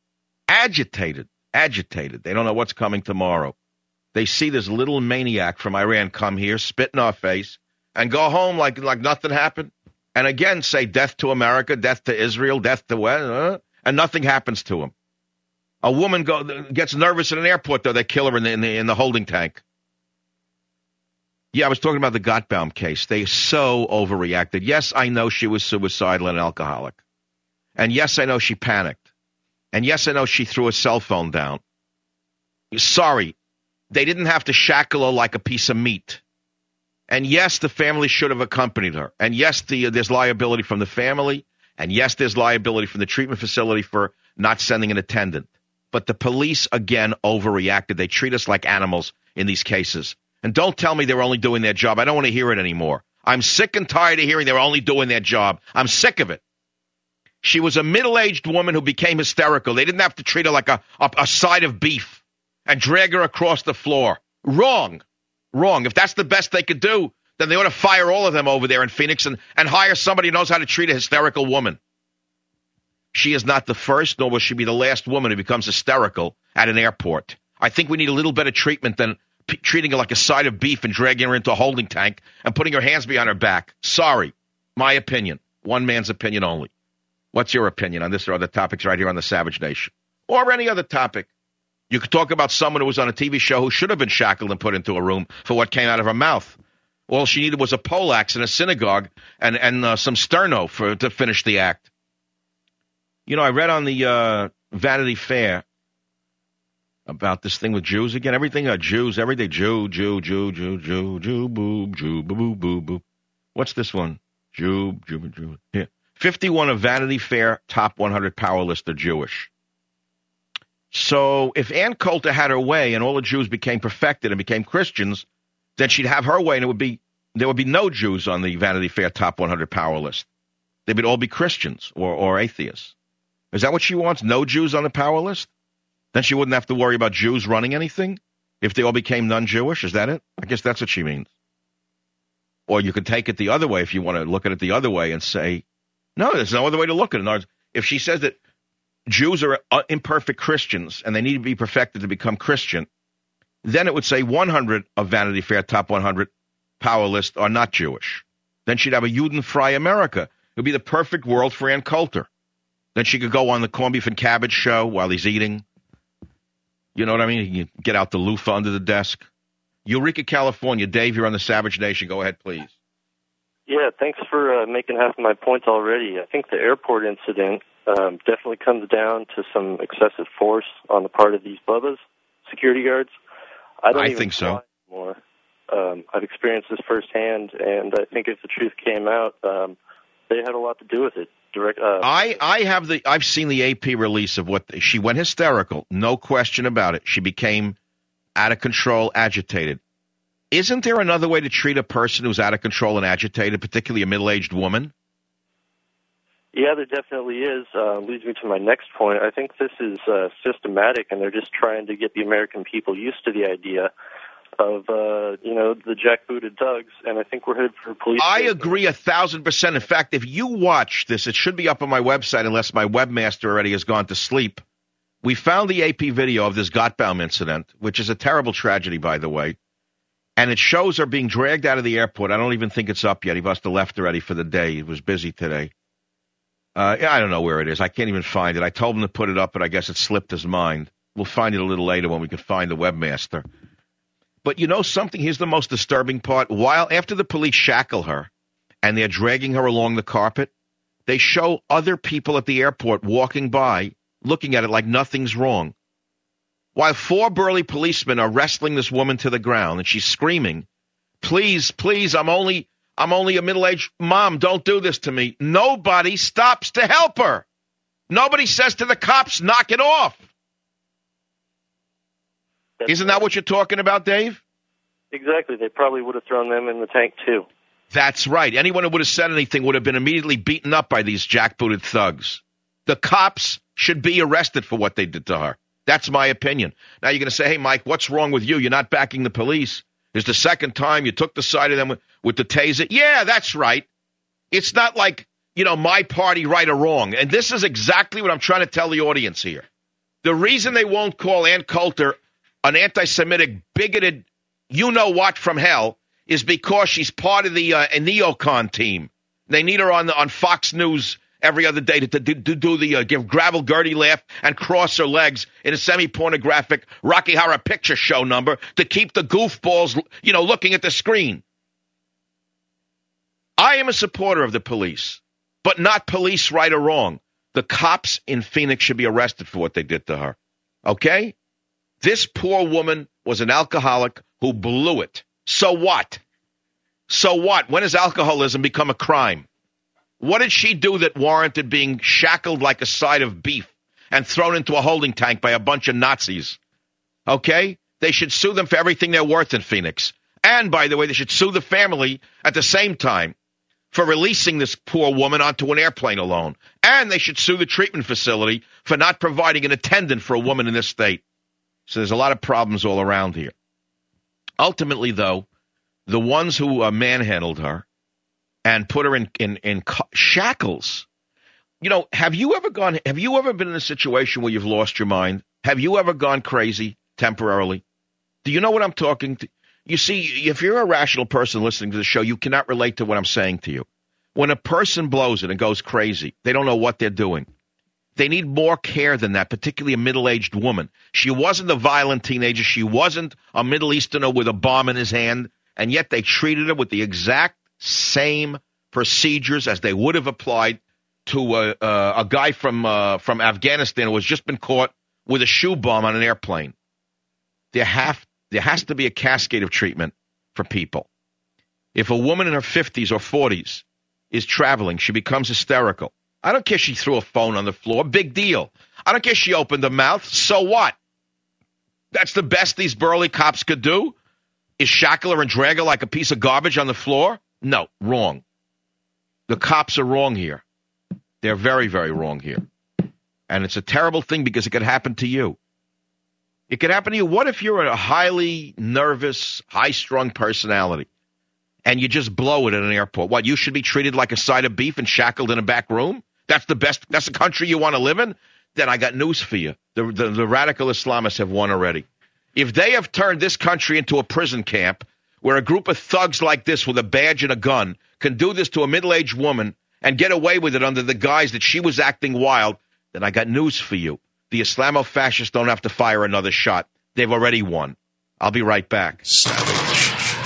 They don't know what's coming tomorrow. They see this little maniac from Iran come here, spit in our face, and go home like nothing happened. And again say death to America, death to Israel, death to West, and nothing happens to him. A woman gets nervous in an airport, though. They kill her in the holding tank. Yeah, I was talking about the Gottbaum case. They so overreacted. Yes, I know she was suicidal and an alcoholic. And yes, I know she panicked. And yes, I know she threw a cell phone down. Sorry, they didn't have to shackle her like a piece of meat. And yes, the family should have accompanied her. And yes, there's liability from the family. And yes, there's liability from the treatment facility for not sending an attendant. But the police, again, overreacted. They treat us like animals in these cases. And don't tell me they're only doing their job. I don't want to hear it anymore. I'm sick and tired of hearing they're only doing their job. I'm sick of it. She was a middle-aged woman who became hysterical. They didn't have to treat her like a side of beef and drag her across the floor. Wrong. If that's the best they could do, then they ought to fire all of them over there in Phoenix and hire somebody who knows how to treat a hysterical woman. She is not the first, nor will she be the last woman who becomes hysterical at an airport. I think we need a little better treatment than treating her like a side of beef and dragging her into a holding tank and putting her hands behind her back. Sorry. My opinion. One man's opinion only. What's your opinion on this or other topics right here on the Savage Nation? Or any other topic. You could talk about someone who was on a TV show who should have been shackled and put into a room for what came out of her mouth. All she needed was a poleaxe in a synagogue and some sterno to finish the act. You know, I read on the Vanity Fair about this thing with Jews again. Everything Jews, every day Jew, boob, Jew, boo. What's this one? Jew. Here. 51 of Vanity Fair top 100 power list are Jewish. So if Ann Coulter had her way and all the Jews became perfected and became Christians, then she'd have her way and there would be no Jews on the Vanity Fair top 100 power list. They would all be Christians or atheists. Is that what she wants? No Jews on the power list? Then she wouldn't have to worry about Jews running anything if they all became non-Jewish? Is that it? I guess that's what she means. Or you could take it the other way if you want to look at it the other way and say, no, there's no other way to look at it. In other words, if she says that Jews are imperfect Christians and they need to be perfected to become Christian, then it would say 100 of Vanity Fair top 100 power list are not Jewish. Then she'd have a Judenfrei America. It would be the perfect world for Ann Coulter. Then she could go on the corned beef and cabbage show while he's eating. You know what I mean? You get out the loofah under the desk. Eureka, California. Dave, you're on the Savage Nation. Go ahead, please. Yeah, thanks for making half of my points already. I think the airport incident definitely comes down to some excessive force on the part of these Bubbas, security guards. I think so. Anymore. I've experienced this firsthand, and I think if the truth came out, they had a lot to do with it. I've seen the AP release of what she went hysterical, no question about it. She became out of control, agitated. Isn't there another way to treat a person who's out of control and agitated, particularly a middle-aged woman? Yeah, there definitely is. Leads me to my next point. I think this is systematic, and they're just trying to get the American people used to the idea of, the jackbooted thugs, and I think we're headed for police. I agree 1,000%. In fact, if you watch this, it should be up on my website unless my webmaster already has gone to sleep. We found the AP video of this Gottbaum incident, which is a terrible tragedy, by the way, and it shows her being dragged out of the airport. I don't even think it's up yet. He must have left already for the day. He was busy today. I don't know where it is. I can't even find it. I told him to put it up, but I guess it slipped his mind. We'll find it a little later when we can find the webmaster. But you know something? Here's the most disturbing part. After the police shackle her and they're dragging her along the carpet, they show other people at the airport walking by, looking at it like nothing's wrong. While 4 burly policemen are wrestling this woman to the ground, and she's screaming, "Please, please, I'm only a middle-aged mom. Don't do this to me." Nobody stops to help her. Nobody says to the cops, "Knock it off." Isn't that what you're talking about, Dave? Exactly. They probably would have thrown them in the tank, too. That's right. Anyone who would have said anything would have been immediately beaten up by these jackbooted thugs. The cops should be arrested for what they did to her. That's my opinion. Now you're going to say, "Hey, Mike, what's wrong with you? You're not backing the police. It's the second time you took the side of them with the taser." Yeah, that's right. It's not like, my party right or wrong. And this is exactly what I'm trying to tell the audience here. The reason they won't call Ann Coulter an anti-Semitic, bigoted, you-know-what from hell is because she's part of the neocon team. They need her on Fox News every other day to do the give Gravel Gertie laugh and cross her legs in a semi-pornographic Rocky Horror Picture Show number to keep the goofballs, looking at the screen. I am a supporter of the police, but not police right or wrong. The cops in Phoenix should be arrested for what they did to her. Okay? This poor woman was an alcoholic who blew it. So what? So what? When has alcoholism become a crime? What did she do that warranted being shackled like a side of beef and thrown into a holding tank by a bunch of Nazis? Okay? They should sue them for everything they're worth in Phoenix. And, by the way, they should sue the family at the same time for releasing this poor woman onto an airplane alone. And they should sue the treatment facility for not providing an attendant for a woman in this state. So there's a lot of problems all around here. Ultimately, though, the ones who manhandled her and put her in shackles. Have you ever been in a situation where you've lost your mind? Have you ever gone crazy temporarily? Do you know what I'm talking to? You see, if you're a rational person listening to the show, you cannot relate to what I'm saying to you. When a person blows it and goes crazy, they don't know what they're doing. They need more care than that, particularly a middle-aged woman. She wasn't a violent teenager. She wasn't a Middle Easterner with a bomb in his hand, and yet they treated her with the exact same procedures as they would have applied to a guy from Afghanistan who has just been caught with a shoe bomb on an airplane. There has to be a cascade of treatment for people. If a woman in her 50s or 40s is traveling, she becomes hysterical. I don't care if she threw a phone on the floor. Big deal. I don't care if she opened her mouth. So what? That's the best these burly cops could do? Is shackle her and drag her like a piece of garbage on the floor? No, wrong. The cops are wrong here. They're very, very wrong here. And it's a terrible thing because it could happen to you. It could happen to you. What if you're a highly nervous, high-strung personality and you just blow it at an airport? What, you should be treated like a side of beef and shackled in a back room? That's the country you want to live in? Then I got news for you. The radical Islamists have won already. If they have turned this country into a prison camp where a group of thugs like this with a badge and a gun can do this to a middle-aged woman and get away with it under the guise that she was acting wild, then I got news for you. The Islamo-fascists don't have to fire another shot. They've already won. I'll be right back. Savage.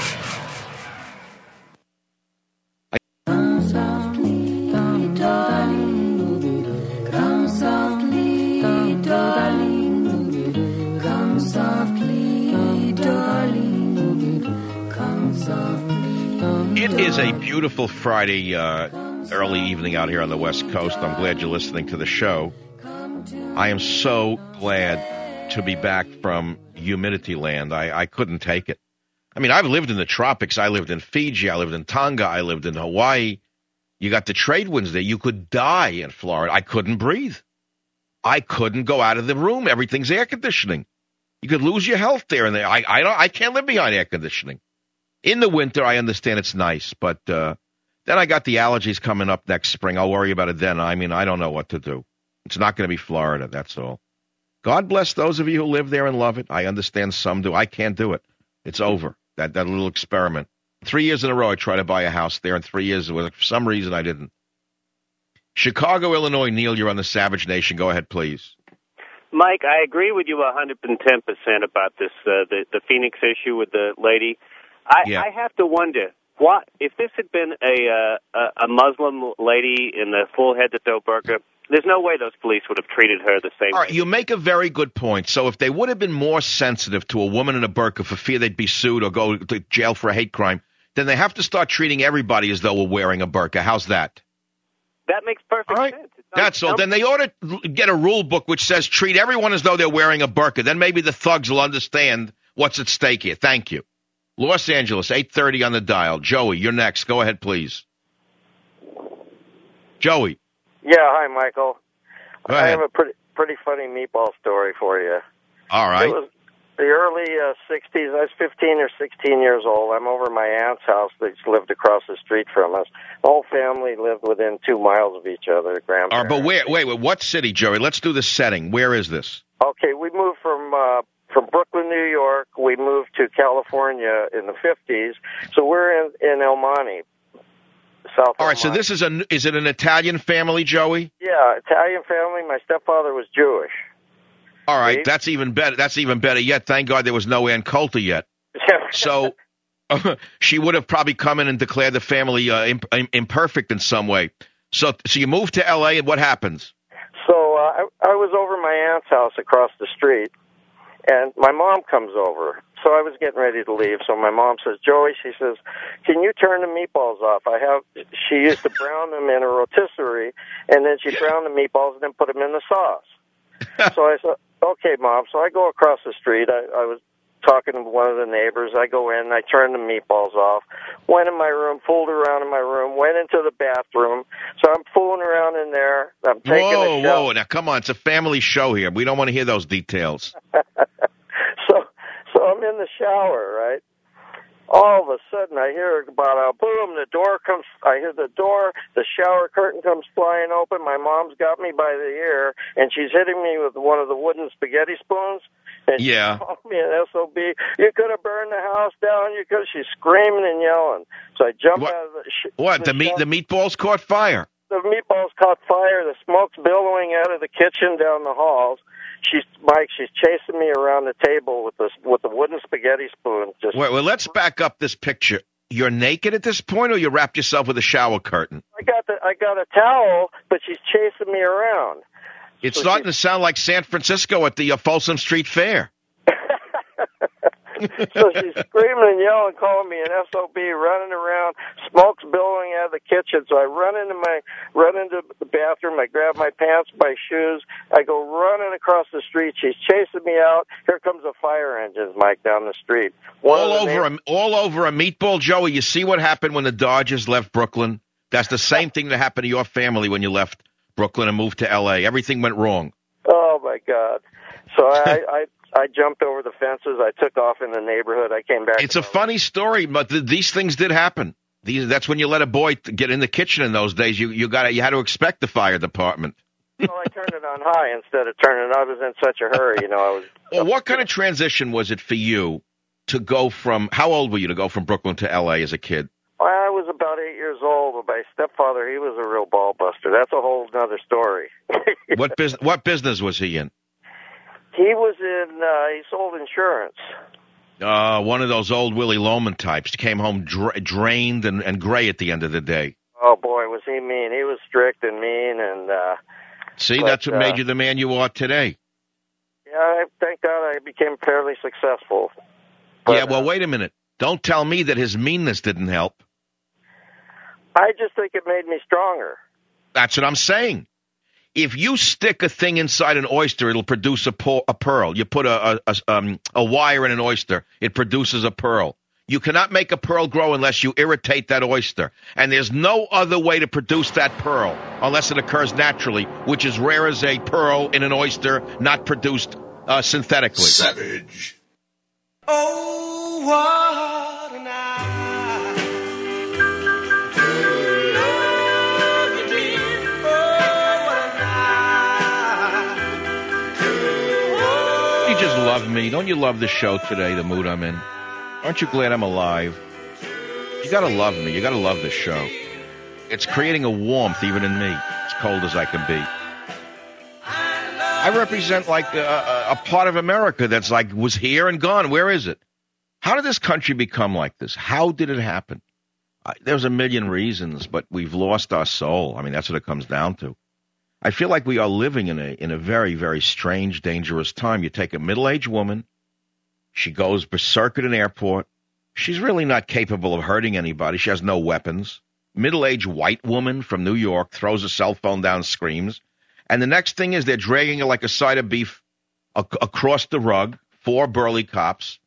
It is a beautiful Friday early evening out here on the West Coast. I'm glad you're listening to the show. I am so glad to be back from humidity land. I couldn't take it. I mean, I've lived in the tropics. I lived in Fiji. I lived in Tonga. I lived in Hawaii. You got the trade winds there. You could die in Florida. I couldn't breathe. I couldn't go out of the room. Everything's air conditioning. You could lose your health there. And I can't live behind air conditioning. In the winter, I understand it's nice, but then I got the allergies coming up next spring. I'll worry about it then. I mean, I don't know what to do. It's not going to be Florida, that's all. God bless those of you who live there and love it. I understand some do. I can't do it. It's over, that little experiment. 3 years in a row I tried to buy a house there, and 3 years, for some reason, I didn't. Chicago, Illinois. Neil, you're on the Savage Nation. Go ahead, please. Mike, I agree with you 110% about this, the Phoenix issue with the lady. I have to wonder, what if this had been a Muslim lady in the full head-to-toe burqa, there's no way those police would have treated her the same way. All right, you make a very good point. So if they would have been more sensitive to a woman in a burqa for fear they'd be sued or go to jail for a hate crime, then they have to start treating everybody as though we're wearing a burqa. How's that? That makes perfect sense. That's all. Then they ought to get a rule book which says treat everyone as though they're wearing a burqa. Then maybe the thugs will understand what's at stake here. Thank you. Los Angeles, 8:30 on the dial. Joey, you're next. Go ahead, please. Joey. Yeah, hi, Michael. Go ahead. I have a pretty funny meatball story for you. All right. It was the early 60s. I was 15 or 16 years old. I'm over at my aunt's house. They lived across the street from us. The whole family lived within 2 miles of each other. Grandparents. But wait, what city, Joey? Let's do the setting. Where is this? Okay, we moved from Brooklyn, New York. We moved to California in the 50s. So we're in El Monte, South. All right, so this is it an Italian family, Joey? Yeah, Italian family. My stepfather was Jewish. All right, that's even better. That's even better yet. Thank God there was no Ann Coulter yet. So she would have probably come in and declared the family imperfect in some way. So you moved to L.A., and what happens? So I was over my aunt's house across the street, and my mom comes over. So I was getting ready to leave. So my mom says, Joey, she says, can you turn the meatballs off? She used to brown them in a rotisserie, and then she browned the meatballs and then put them in the sauce. So I said, okay, Mom. So I go across the street. I was talking to one of the neighbors. I go in, I turn the meatballs off, went in my room, fooled around in my room, went into the bathroom. So I'm fooling around in there. I'm taking a shower. Whoa, now come on. It's a family show here. We don't want to hear those details. So I'm in the shower, right? All of a sudden, I hear about a boom, the door comes, I hear the door, the shower curtain comes flying open. My mom's got me by the ear, and she's hitting me with one of the wooden spaghetti spoons. And yeah. She called me an SOB. You could have burned the house down. You could. She's screaming and yelling. So I jumped out of the The meatballs caught fire. The meatballs caught fire. The smoke's billowing out of the kitchen down the halls. She's chasing me around the table with the wooden spaghetti spoon. Well, let's back up this picture. You're naked at this point, or you wrapped yourself with a shower curtain? I got a towel, but she's chasing me around. It's starting to sound like San Francisco at the Folsom Street Fair. So she's screaming and yelling, calling me an SOB, running around, smoke's billowing out of the kitchen. So I run into the bathroom, I grab my pants, my shoes, I go running across the street. She's chasing me out. Here comes a fire engine, Mike, down the street. All over a meatball, Joey. You see what happened when the Dodgers left Brooklyn? That's the same thing that happened to your family when you left Brooklyn and moved to L.A. Everything went wrong. Oh, my God. So I jumped over the fences. I took off in the neighborhood. I came back. It's a funny story, but these things did happen. That's when you let a boy get in the kitchen in those days. You had to expect the fire department. Well, I turned it on high instead of turning it. I was in such a hurry, Well, what kind of transition was it for you to go from? How old were you to go from Brooklyn to L.A. as a kid? Well, I was about 8 years old, but my stepfather, he was a real ball buster. That's a whole other story. What business was he in? He was he sold insurance. One of those old Willie Loman types. Came home drained and gray at the end of the day. Oh, boy, was he mean. He was strict and mean. And that's what made you the man you are today. Yeah, thank God I became fairly successful. But, well, wait a minute. Don't tell me that his meanness didn't help. I just think it made me stronger. That's what I'm saying. If you stick a thing inside an oyster, it'll produce a pearl. You put a wire in an oyster, it produces a pearl. You cannot make a pearl grow unless you irritate that oyster. And there's no other way to produce that pearl unless it occurs naturally, which is rare as a pearl in an oyster not produced synthetically. Savage. Oh, what an eye. Love you, dear. Oh, what an eye. You just love me. Don't you love the show today, the mood I'm in? Aren't you glad I'm alive? You got to love me. You got to love this show. It's creating a warmth even in me, as cold as I can be. I represent like a part of America that's like was here and gone. Where is it? How did this country become like this? How did it happen? There's a million reasons, but we've lost our soul. I mean, that's what it comes down to. I feel like we are living in a very, very strange, dangerous time. You take a middle-aged woman. She goes berserk at an airport. She's really not capable of hurting anybody. She has no weapons. Middle-aged white woman from New York throws a cell phone down, screams. And the next thing is they're dragging her like a side of beef across the rug, 4 burly cops.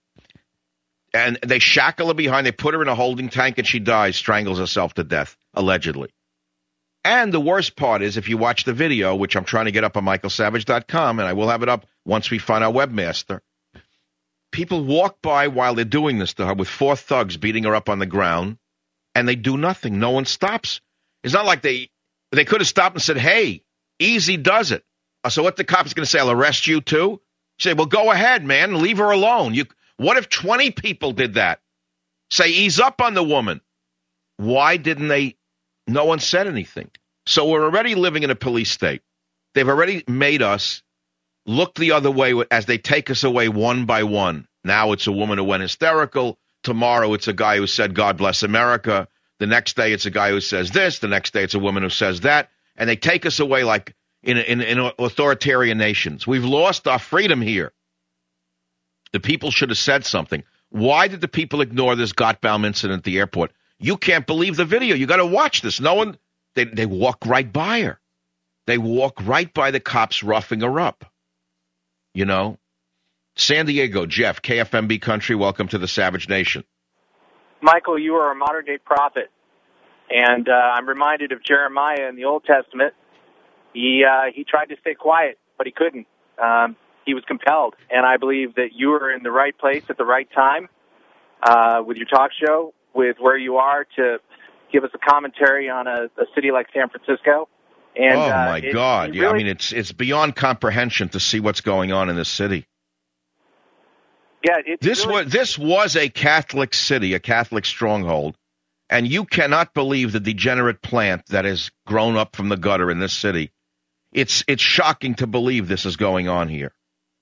And they shackle her behind. They put her in a holding tank, and she dies, strangles herself to death, allegedly. And the worst part is, if you watch the video, which I'm trying to get up on michaelsavage.com, and I will have it up once we find our webmaster, people walk by while they're doing this to her with 4 thugs beating her up on the ground, and they do nothing. No one stops. It's not like they could have stopped and said, hey, easy does it. So what the cop's going to say? I'll arrest you too? Say, well, go ahead, man. Leave her alone. What if 20 people did that? Say, ease up on the woman. Why didn't they? No one said anything. So we're already living in a police state. They've already made us look the other way as they take us away one by one. Now it's a woman who went hysterical. Tomorrow it's a guy who said, God bless America. The next day it's a guy who says this. The next day it's a woman who says that. And they take us away like in authoritarian nations. We've lost our freedom here. The people should have said something. Why did the people ignore this Gottbaum incident at the airport? You can't believe the video. You got to watch this. No one, they walk right by her. They walk right by the cops roughing her up. You know? San Diego, Jeff, KFMB Country, welcome to the Savage Nation. Michael, you are a modern-day prophet. And I'm reminded of Jeremiah in the Old Testament. He tried to stay quiet, but he couldn't. He was compelled. And I believe that you are in the right place at the right time with your talk show, with where you are to give us a commentary on a city like San Francisco. And, oh, my God. Yeah, really, I mean, it's beyond comprehension to see what's going on in this city. Yeah, This was a Catholic city, a Catholic stronghold, and you cannot believe the degenerate plant that has grown up from the gutter in this city. It's shocking to believe this is going on here.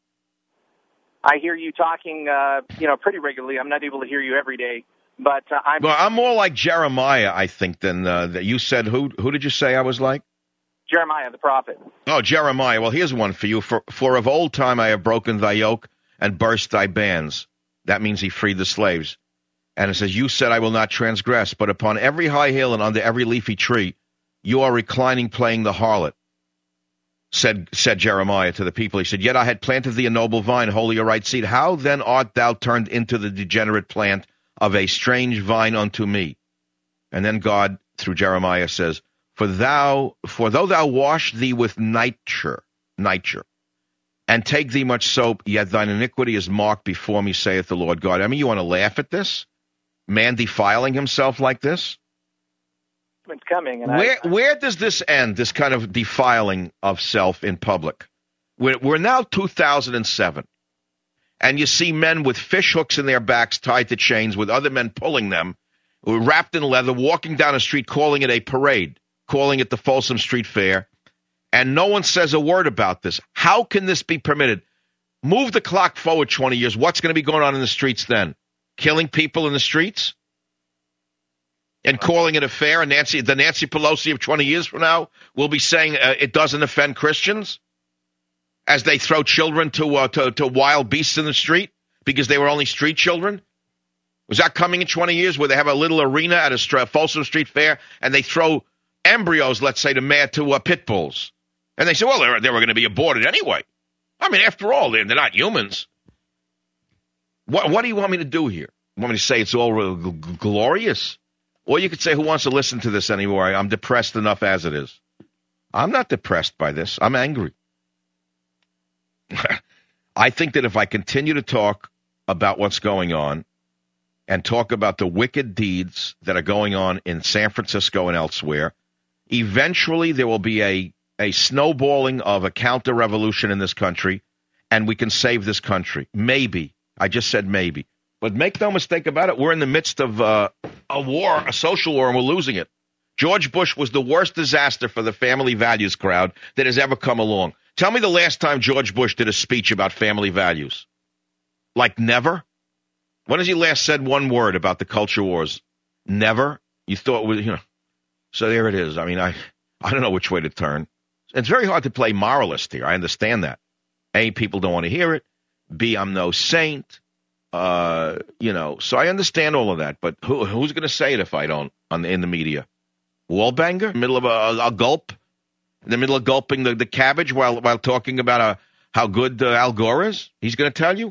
I hear you talking, pretty regularly. I'm not able to hear you every day, but I'm more like Jeremiah, I think, than that. You said who did you say I was like? Jeremiah the prophet. Oh, Jeremiah. Well, here's one for you. For of old time I have broken thy yoke and burst thy bands. That means he freed the slaves. And it says, you said I will not transgress, but upon every high hill and under every leafy tree, you are reclining playing the harlot, said Jeremiah to the people. He said, yet I had planted thee a noble vine, holy a right seed. How then art thou turned into the degenerate plant of a strange vine unto me? And then God, through Jeremiah, says, For though thou wash thee with nitre, and take thee much soap, yet thine iniquity is marked before me, saith the Lord God. I mean, you want to laugh at this? Man defiling himself like this? It's coming. And where does this end, this kind of defiling of self in public? We're now 2007, and you see men with fish hooks in their backs tied to chains with other men pulling them, wrapped in leather, walking down a street, calling it a parade, calling it the Folsom Street Fair, and no one says a word about this. How can this be permitted? Move the clock forward 20 years. What's going to be going on in the streets then? Killing people in the streets? And calling it a fair? And the Nancy Pelosi of 20 years from now will be saying it doesn't offend Christians as they throw children to wild beasts in the street because they were only street children? Was that coming in 20 years where they have a little arena at a Folsom Street Fair and they throw embryos, let's say, to pit bulls? And they say, well, they were going to be aborted anyway. I mean, after all, they're not humans. What do you want me to do here? You want me to say it's all glorious? Or you could say, who wants to listen to this anymore? I'm depressed enough as it is. I'm not depressed by this. I'm angry. I think that if I continue to talk about what's going on and talk about the wicked deeds that are going on in San Francisco and elsewhere, eventually there will be a snowballing of a counter-revolution in this country, and we can save this country. Maybe. I just said maybe. But make no mistake about it, we're in the midst of a war, a social war, and we're losing it. George Bush was the worst disaster for the family values crowd that has ever come along. Tell me the last time George Bush did a speech about family values. Like never? When has he last said one word about the culture wars? Never? You thought, So there it is. I mean, I don't know which way to turn. It's very hard to play moralist here. I understand that. A, people don't want to hear it. B, I'm no saint. So I understand all of that. But who's going to say it if I don't in the media? Wallbanger? Middle of a gulp? In the middle of gulping the cabbage while talking about how good Al Gore is? He's going to tell you?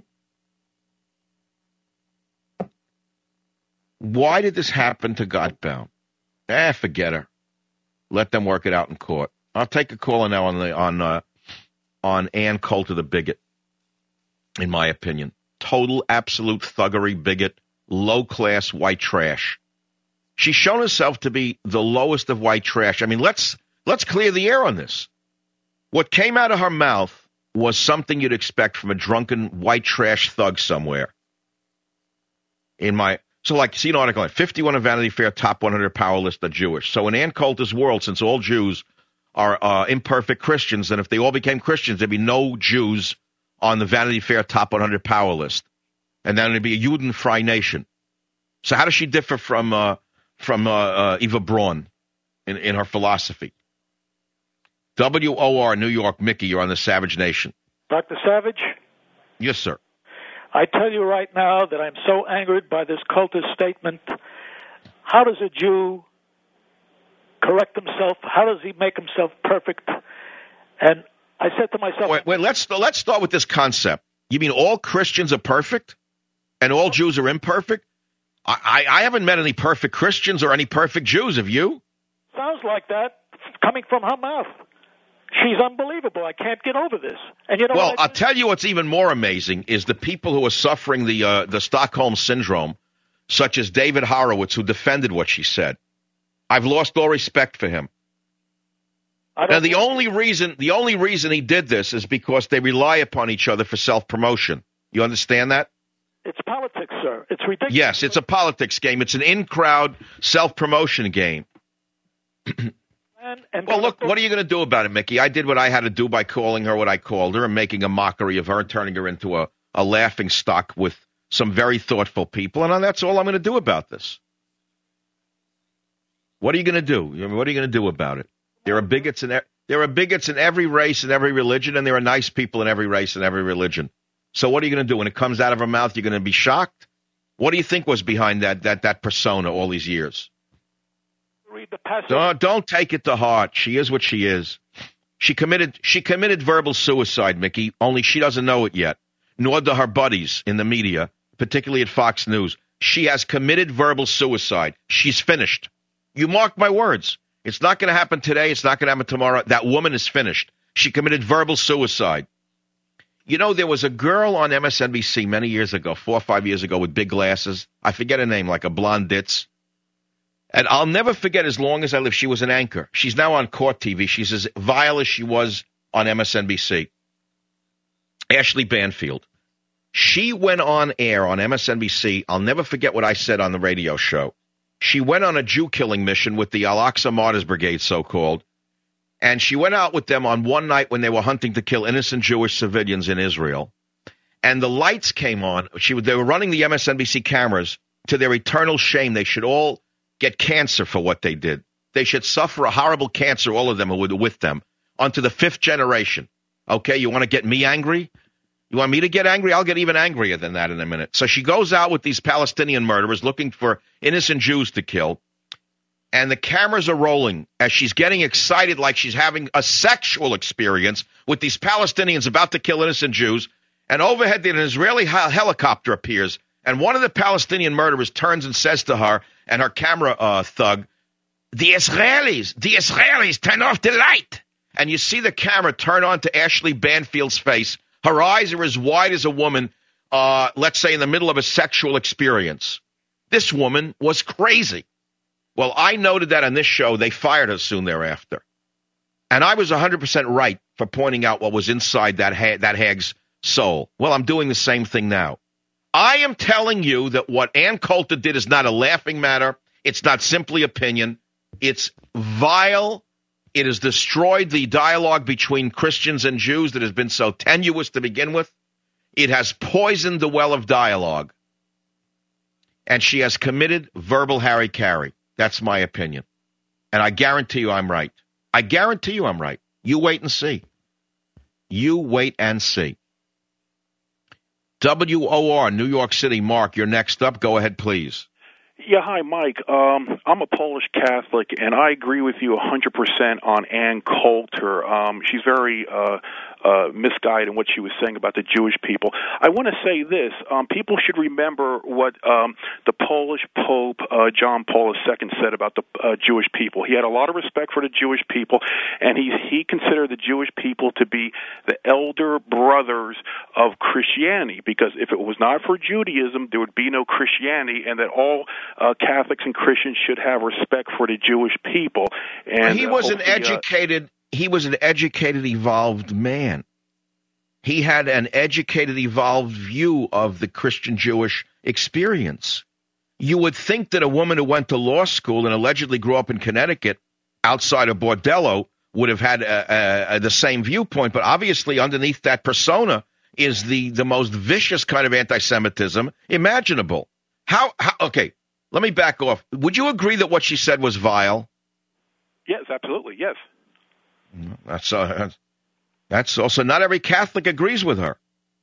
Why did this happen to Gotbaum? Forget her. Let them work it out in court. I'll take a caller now on Ann Coulter, the bigot, in my opinion. Total, absolute thuggery, bigot, low-class white trash. She's shown herself to be the lowest of white trash. I mean, let's clear the air on this. What came out of her mouth was something you'd expect from a drunken white trash thug somewhere. See an article on 51 of Vanity Fair top 100 power list are Jewish. So in Ann Coulter's world, since all Jews are imperfect Christians, and if they all became Christians, there'd be no Jews on the Vanity Fair top 100 power list. And then it'd be a Judenfrei nation. So how does she differ from Eva Braun in her philosophy? WOR, New York, Mickey, you're on the Savage Nation. Dr. Savage? Yes, sir. I tell you right now that I'm so angered by this cultist statement. How does a Jew correct himself? How does he make himself perfect? And I said to myself... Wait, let's start with this concept. You mean all Christians are perfect? And all Jews are imperfect? I haven't met any perfect Christians or any perfect Jews, have you? Sounds like that, coming from her mouth. She's unbelievable. I can't get over this. And you know well, I'll tell you what's even more amazing is the people who are suffering the Stockholm Syndrome, such as David Horowitz, who defended what she said. I've lost all respect for him. Now, the only reason he did this is because they rely upon each other for self-promotion. You understand that? It's politics, sir. It's ridiculous. Yes, it's a politics game. It's an in-crowd self-promotion game. Well, look, what are you going to do about it, Mickey? I did what I had to do by calling her what I called her and making a mockery of her and turning her into a laughing stock with some very thoughtful people, and that's all I'm going to do about this. What are you going to do? What are you going to do about it? There are bigots in every race and every religion, and there are nice people in every race and every religion. So what are you going to do? When it comes out of her mouth, you're going to be shocked? What do you think was behind that persona all these years? Read the passage. Don't take it to heart. She is what she is. She committed verbal suicide, Mickey, only she doesn't know it yet, nor do her buddies in the media, particularly at Fox News. She has committed verbal suicide. She's finished. You mark my words. It's not going to happen today. It's not going to happen tomorrow. That woman is finished. She committed verbal suicide. You know, there was a girl on MSNBC many years ago, 4 or 5 years ago, with big glasses. I forget her name, like a blonde ditz. And I'll never forget as long as I live, she was an anchor. She's now on court TV. She's as vile as she was on MSNBC. Ashley Banfield. She went on air on MSNBC. I'll never forget what I said on the radio show. She went on a Jew-killing mission with the Al-Aqsa Martyrs Brigade, so-called. And she went out with them on one night when they were hunting to kill innocent Jewish civilians in Israel. And the lights came on. They were running the MSNBC cameras. To their eternal shame, they should all get cancer for what they did. They should suffer a horrible cancer, all of them who were with them, onto the 5th generation. Okay, you want to get me angry? You want me to get angry? I'll get even angrier than that in a minute. So she goes out with these Palestinian murderers looking for innocent Jews to kill. And the cameras are rolling as she's getting excited like she's having a sexual experience with these Palestinians about to kill innocent Jews. And overhead, an Israeli helicopter appears. And one of the Palestinian murderers turns and says to her and her camera thug, the Israelis, turn off the light. And you see the camera turn on to Ashley Banfield's face. Her eyes are as wide as a woman, let's say in the middle of a sexual experience. This woman was crazy. Well, I noted that on this show. They fired her soon thereafter. And I was 100% right for pointing out what was inside that hag's soul. Well, I'm doing the same thing now. I am telling you that what Ann Coulter did is not a laughing matter. It's not simply opinion. It's vile. It has destroyed the dialogue between Christians and Jews that has been so tenuous to begin with. It has poisoned the well of dialogue. And she has committed verbal hara-kiri. That's my opinion. And I guarantee you I'm right. I guarantee you I'm right. You wait and see. You wait and see. WOR, New York City. Mark, you're next up. Go ahead, please. Yeah, hi, Mike. I'm a Polish Catholic, and I agree with you 100% on Ann Coulter. She's very misguided in what she was saying about the Jewish people. I want to say this. People should remember what the Polish Pope John Paul II said about the Jewish people. He had a lot of respect for the Jewish people, and he considered the Jewish people to be the elder brothers of Christianity, because if it was not for Judaism, there would be no Christianity, and that all Catholics and Christians should have respect for the Jewish people. And he was an educated, evolved man. He had an educated, evolved view of the Christian-Jewish experience. You would think that a woman who went to law school and allegedly grew up in Connecticut outside of Bordello would have had the same viewpoint, but obviously underneath that persona is the most vicious kind of anti-Semitism imaginable. Okay, let me back off. Would you agree that what she said was vile? Yes, absolutely, yes. That's also not every Catholic agrees with her.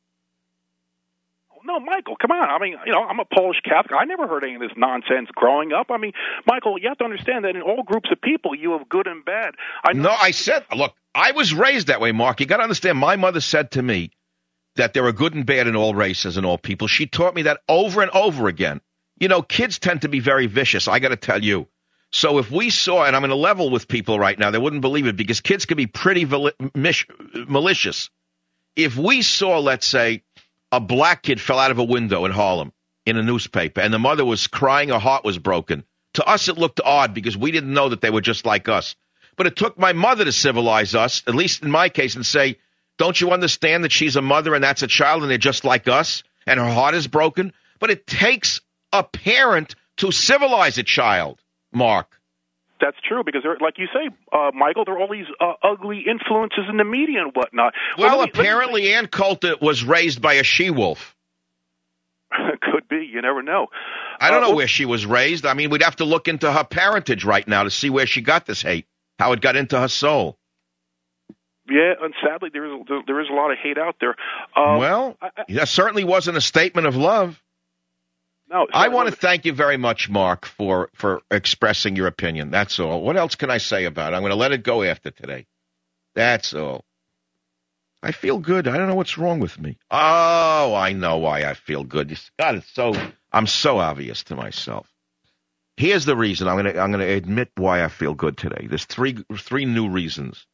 No, Michael, come on. I mean, I'm a Polish Catholic. I never heard any of this nonsense growing up. I mean, Michael, you have to understand that in all groups of people, you have good and bad. Look, I was raised that way, Mark. You got to understand, my mother said to me that there are good and bad in all races and all people. She taught me that over and over again. Kids tend to be very vicious, I got to tell you. So if we saw, and I'm in a level with people right now, they wouldn't believe it because kids can be pretty malicious. If we saw, let's say, a black kid fell out of a window in Harlem in a newspaper and the mother was crying, her heart was broken, to us it looked odd because we didn't know that they were just like us. But it took my mother to civilize us, at least in my case, and say, don't you understand that she's a mother and that's a child and they're just like us? and her heart is broken. But it takes a parent to civilize a child, Mark. That's true, because, like you say, Michael, there are all these ugly influences in the media and whatnot. Well, apparently Ann Coulter was raised by a she-wolf. Could be. You never know. I don't know where she was raised. I mean, we'd have to look into her parentage right now to see where she got this hate, how it got into her soul. Yeah, and sadly, there is a lot of hate out there. That certainly wasn't a statement of love. No, I want to thank you very much, Mark, for expressing your opinion. That's all. What else can I say about it? I'm going to let it go after today. That's all. I feel good. I don't know what's wrong with me. Oh, I know why I feel good. God, I'm so obvious to myself. Here's the reason. I'm going to admit why I feel good today. There's three new reasons.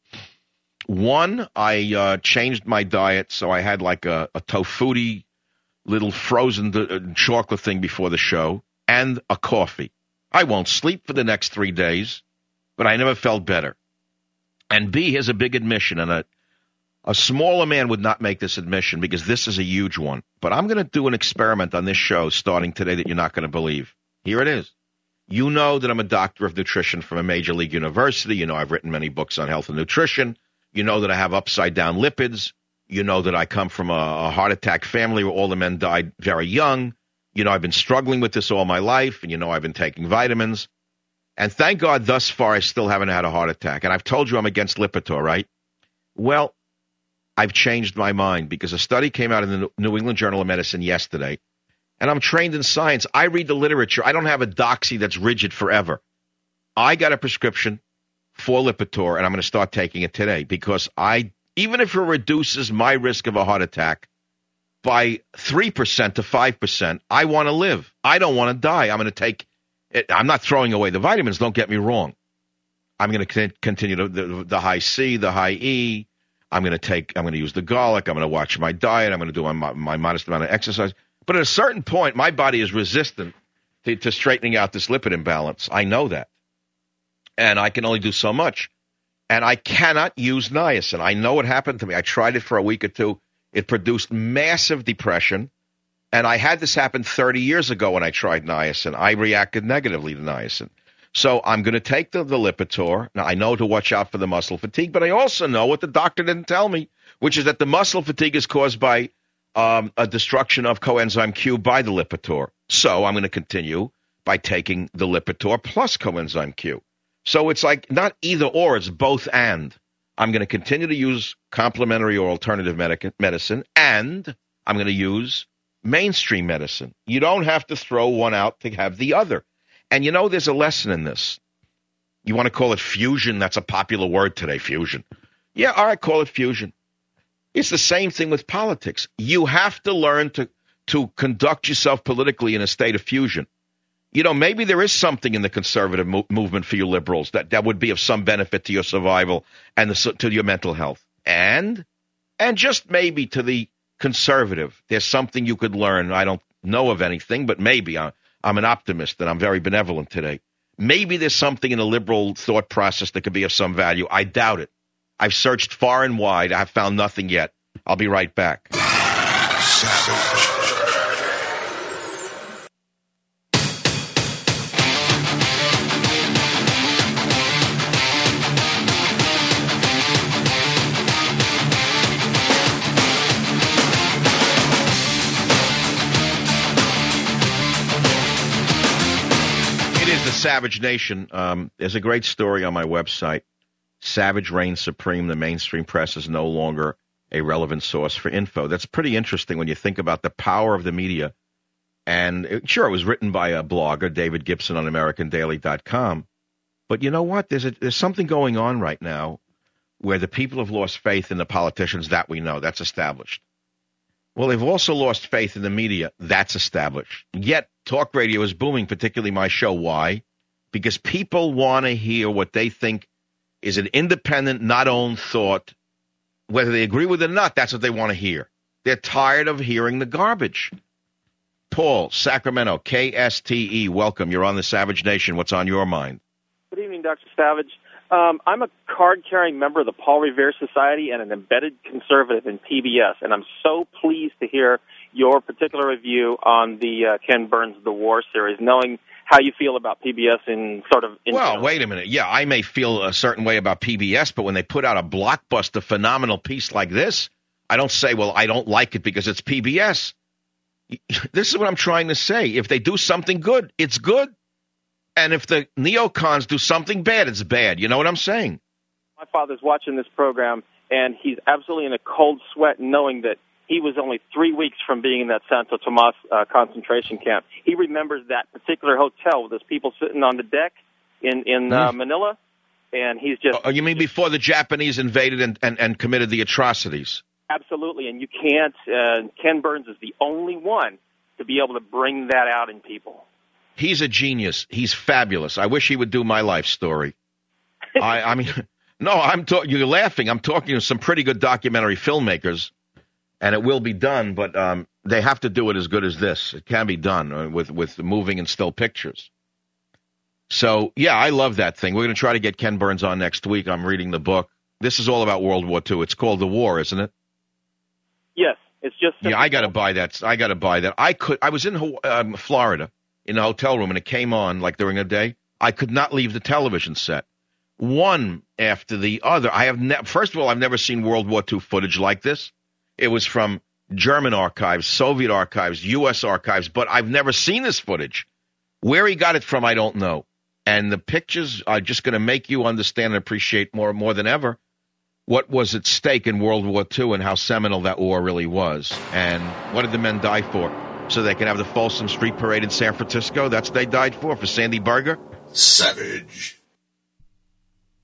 One, I changed my diet, so I had like a tofuti little frozen chocolate thing before the show, and a coffee. I won't sleep for the next 3 days, but I never felt better. And B, here's a big admission, and a smaller man would not make this admission because this is a huge one. But I'm going to do an experiment on this show starting today that you're not going to believe. Here it is. You know that I'm a doctor of nutrition from a major league university. You know I've written many books on health and nutrition. You know that I have upside-down lipids. You know that I come from a heart attack family where all the men died very young. You know I've been struggling with this all my life, and you know I've been taking vitamins. And thank God thus far I still haven't had a heart attack. And I've told you I'm against Lipitor, right? Well, I've changed my mind because a study came out in the New England Journal of Medicine yesterday, and I'm trained in science. I read the literature. I don't have a doxy that's rigid forever. I got a prescription for Lipitor, and I'm going to start taking it today because even if it reduces my risk of a heart attack by 3% to 5%, I want to live. I don't want to die. I'm going to take it. I'm not throwing away the vitamins. Don't get me wrong. I'm going to continue the high C, the high E. I'm going to use the garlic. I'm going to watch my diet. I'm going to do my modest amount of exercise. But at a certain point, my body is resistant to straightening out this lipid imbalance. I know that. And I can only do so much. And I cannot use niacin. I know what happened to me. I tried it for a week or two. It produced massive depression. And I had this happen 30 years ago when I tried niacin. I reacted negatively to niacin. So I'm going to take the Lipitor. Now, I know to watch out for the muscle fatigue, but I also know what the doctor didn't tell me, which is that the muscle fatigue is caused by a destruction of coenzyme Q by the Lipitor. So I'm going to continue by taking the Lipitor plus coenzyme Q. So it's like not either or, it's both and. I'm going to continue to use complementary or alternative medicine, and I'm going to use mainstream medicine. You don't have to throw one out to have the other. And you know there's a lesson in this. You want to call it fusion? That's a popular word today, fusion. Yeah, all right, call it fusion. It's the same thing with politics. You have to learn to conduct yourself politically in a state of fusion. You know, maybe there is something in the conservative movement for you liberals that would be of some benefit to your survival and to your mental health. And just maybe to the conservative, there's something you could learn. I don't know of anything, but maybe I'm an optimist and I'm very benevolent today. Maybe there's something in the liberal thought process that could be of some value. I doubt it. I've searched far and wide. I have found nothing yet. I'll be right back. Savage. The Savage Nation. There's a great story on my website. Savage reigns supreme. The mainstream press is no longer a relevant source for info. That's pretty interesting when you think about the power of the media. And sure, it was written by a blogger, David Gibson, on AmericanDaily.com. But you know what? There's something going on right now where the people have lost faith in the politicians. That we know. That's established. Well, they've also lost faith in the media. That's established. Yet, talk radio is booming, particularly my show. Why? Because people want to hear what they think is an independent, not owned thought. Whether they agree with it or not, that's what they want to hear. They're tired of hearing the garbage. Paul, Sacramento, KSTE, welcome. You're on the Savage Nation. What's on your mind? Good evening, Dr. Savage. I'm a card-carrying member of the Paul Revere Society and an embedded conservative in PBS, and I'm so pleased to hear your particular review on the Ken Burns The War series, knowing how you feel about PBS in sort of... Well, wait a minute. Yeah, I may feel a certain way about PBS, but when they put out a blockbuster, phenomenal piece like this, I don't say, well, I don't like it because it's PBS. This is what I'm trying to say. If they do something good, it's good. And if the neocons do something bad, it's bad. You know what I'm saying? My father's watching this program, and he's absolutely in a cold sweat knowing that he was only 3 weeks from being in that Santo Tomas concentration camp. He remembers that particular hotel with those people sitting on the deck in Manila, and he's just... Oh, you mean before the Japanese invaded and committed the atrocities? Absolutely, and you can't... Ken Burns is the only one to be able to bring that out in people. He's a genius. He's fabulous. I wish he would do my life story. I mean... No, you're laughing. I'm talking to some pretty good documentary filmmakers, and it will be done, but they have to do it as good as this. It can be done with moving and still pictures. So, yeah, I love that thing. We're going to try to get Ken Burns on next week. I'm reading the book. This is all about World War II. It's called The War, isn't it? Yes, it's just... Yeah, I got to buy that. I was in Florida in a hotel room, and it came on like during the day. I could not leave the television set. One after the other. First of all, I've never seen World War II footage like this. It was from German archives, Soviet archives, U.S. archives, but I've never seen this footage. Where he got it from, I don't know. And the pictures are just going to make you understand and appreciate more than ever what was at stake in World War II and how seminal that war really was. And what did the men die for? So they can have the Folsom Street Parade in San Francisco? That's what they died for Sandy Berger? Savage.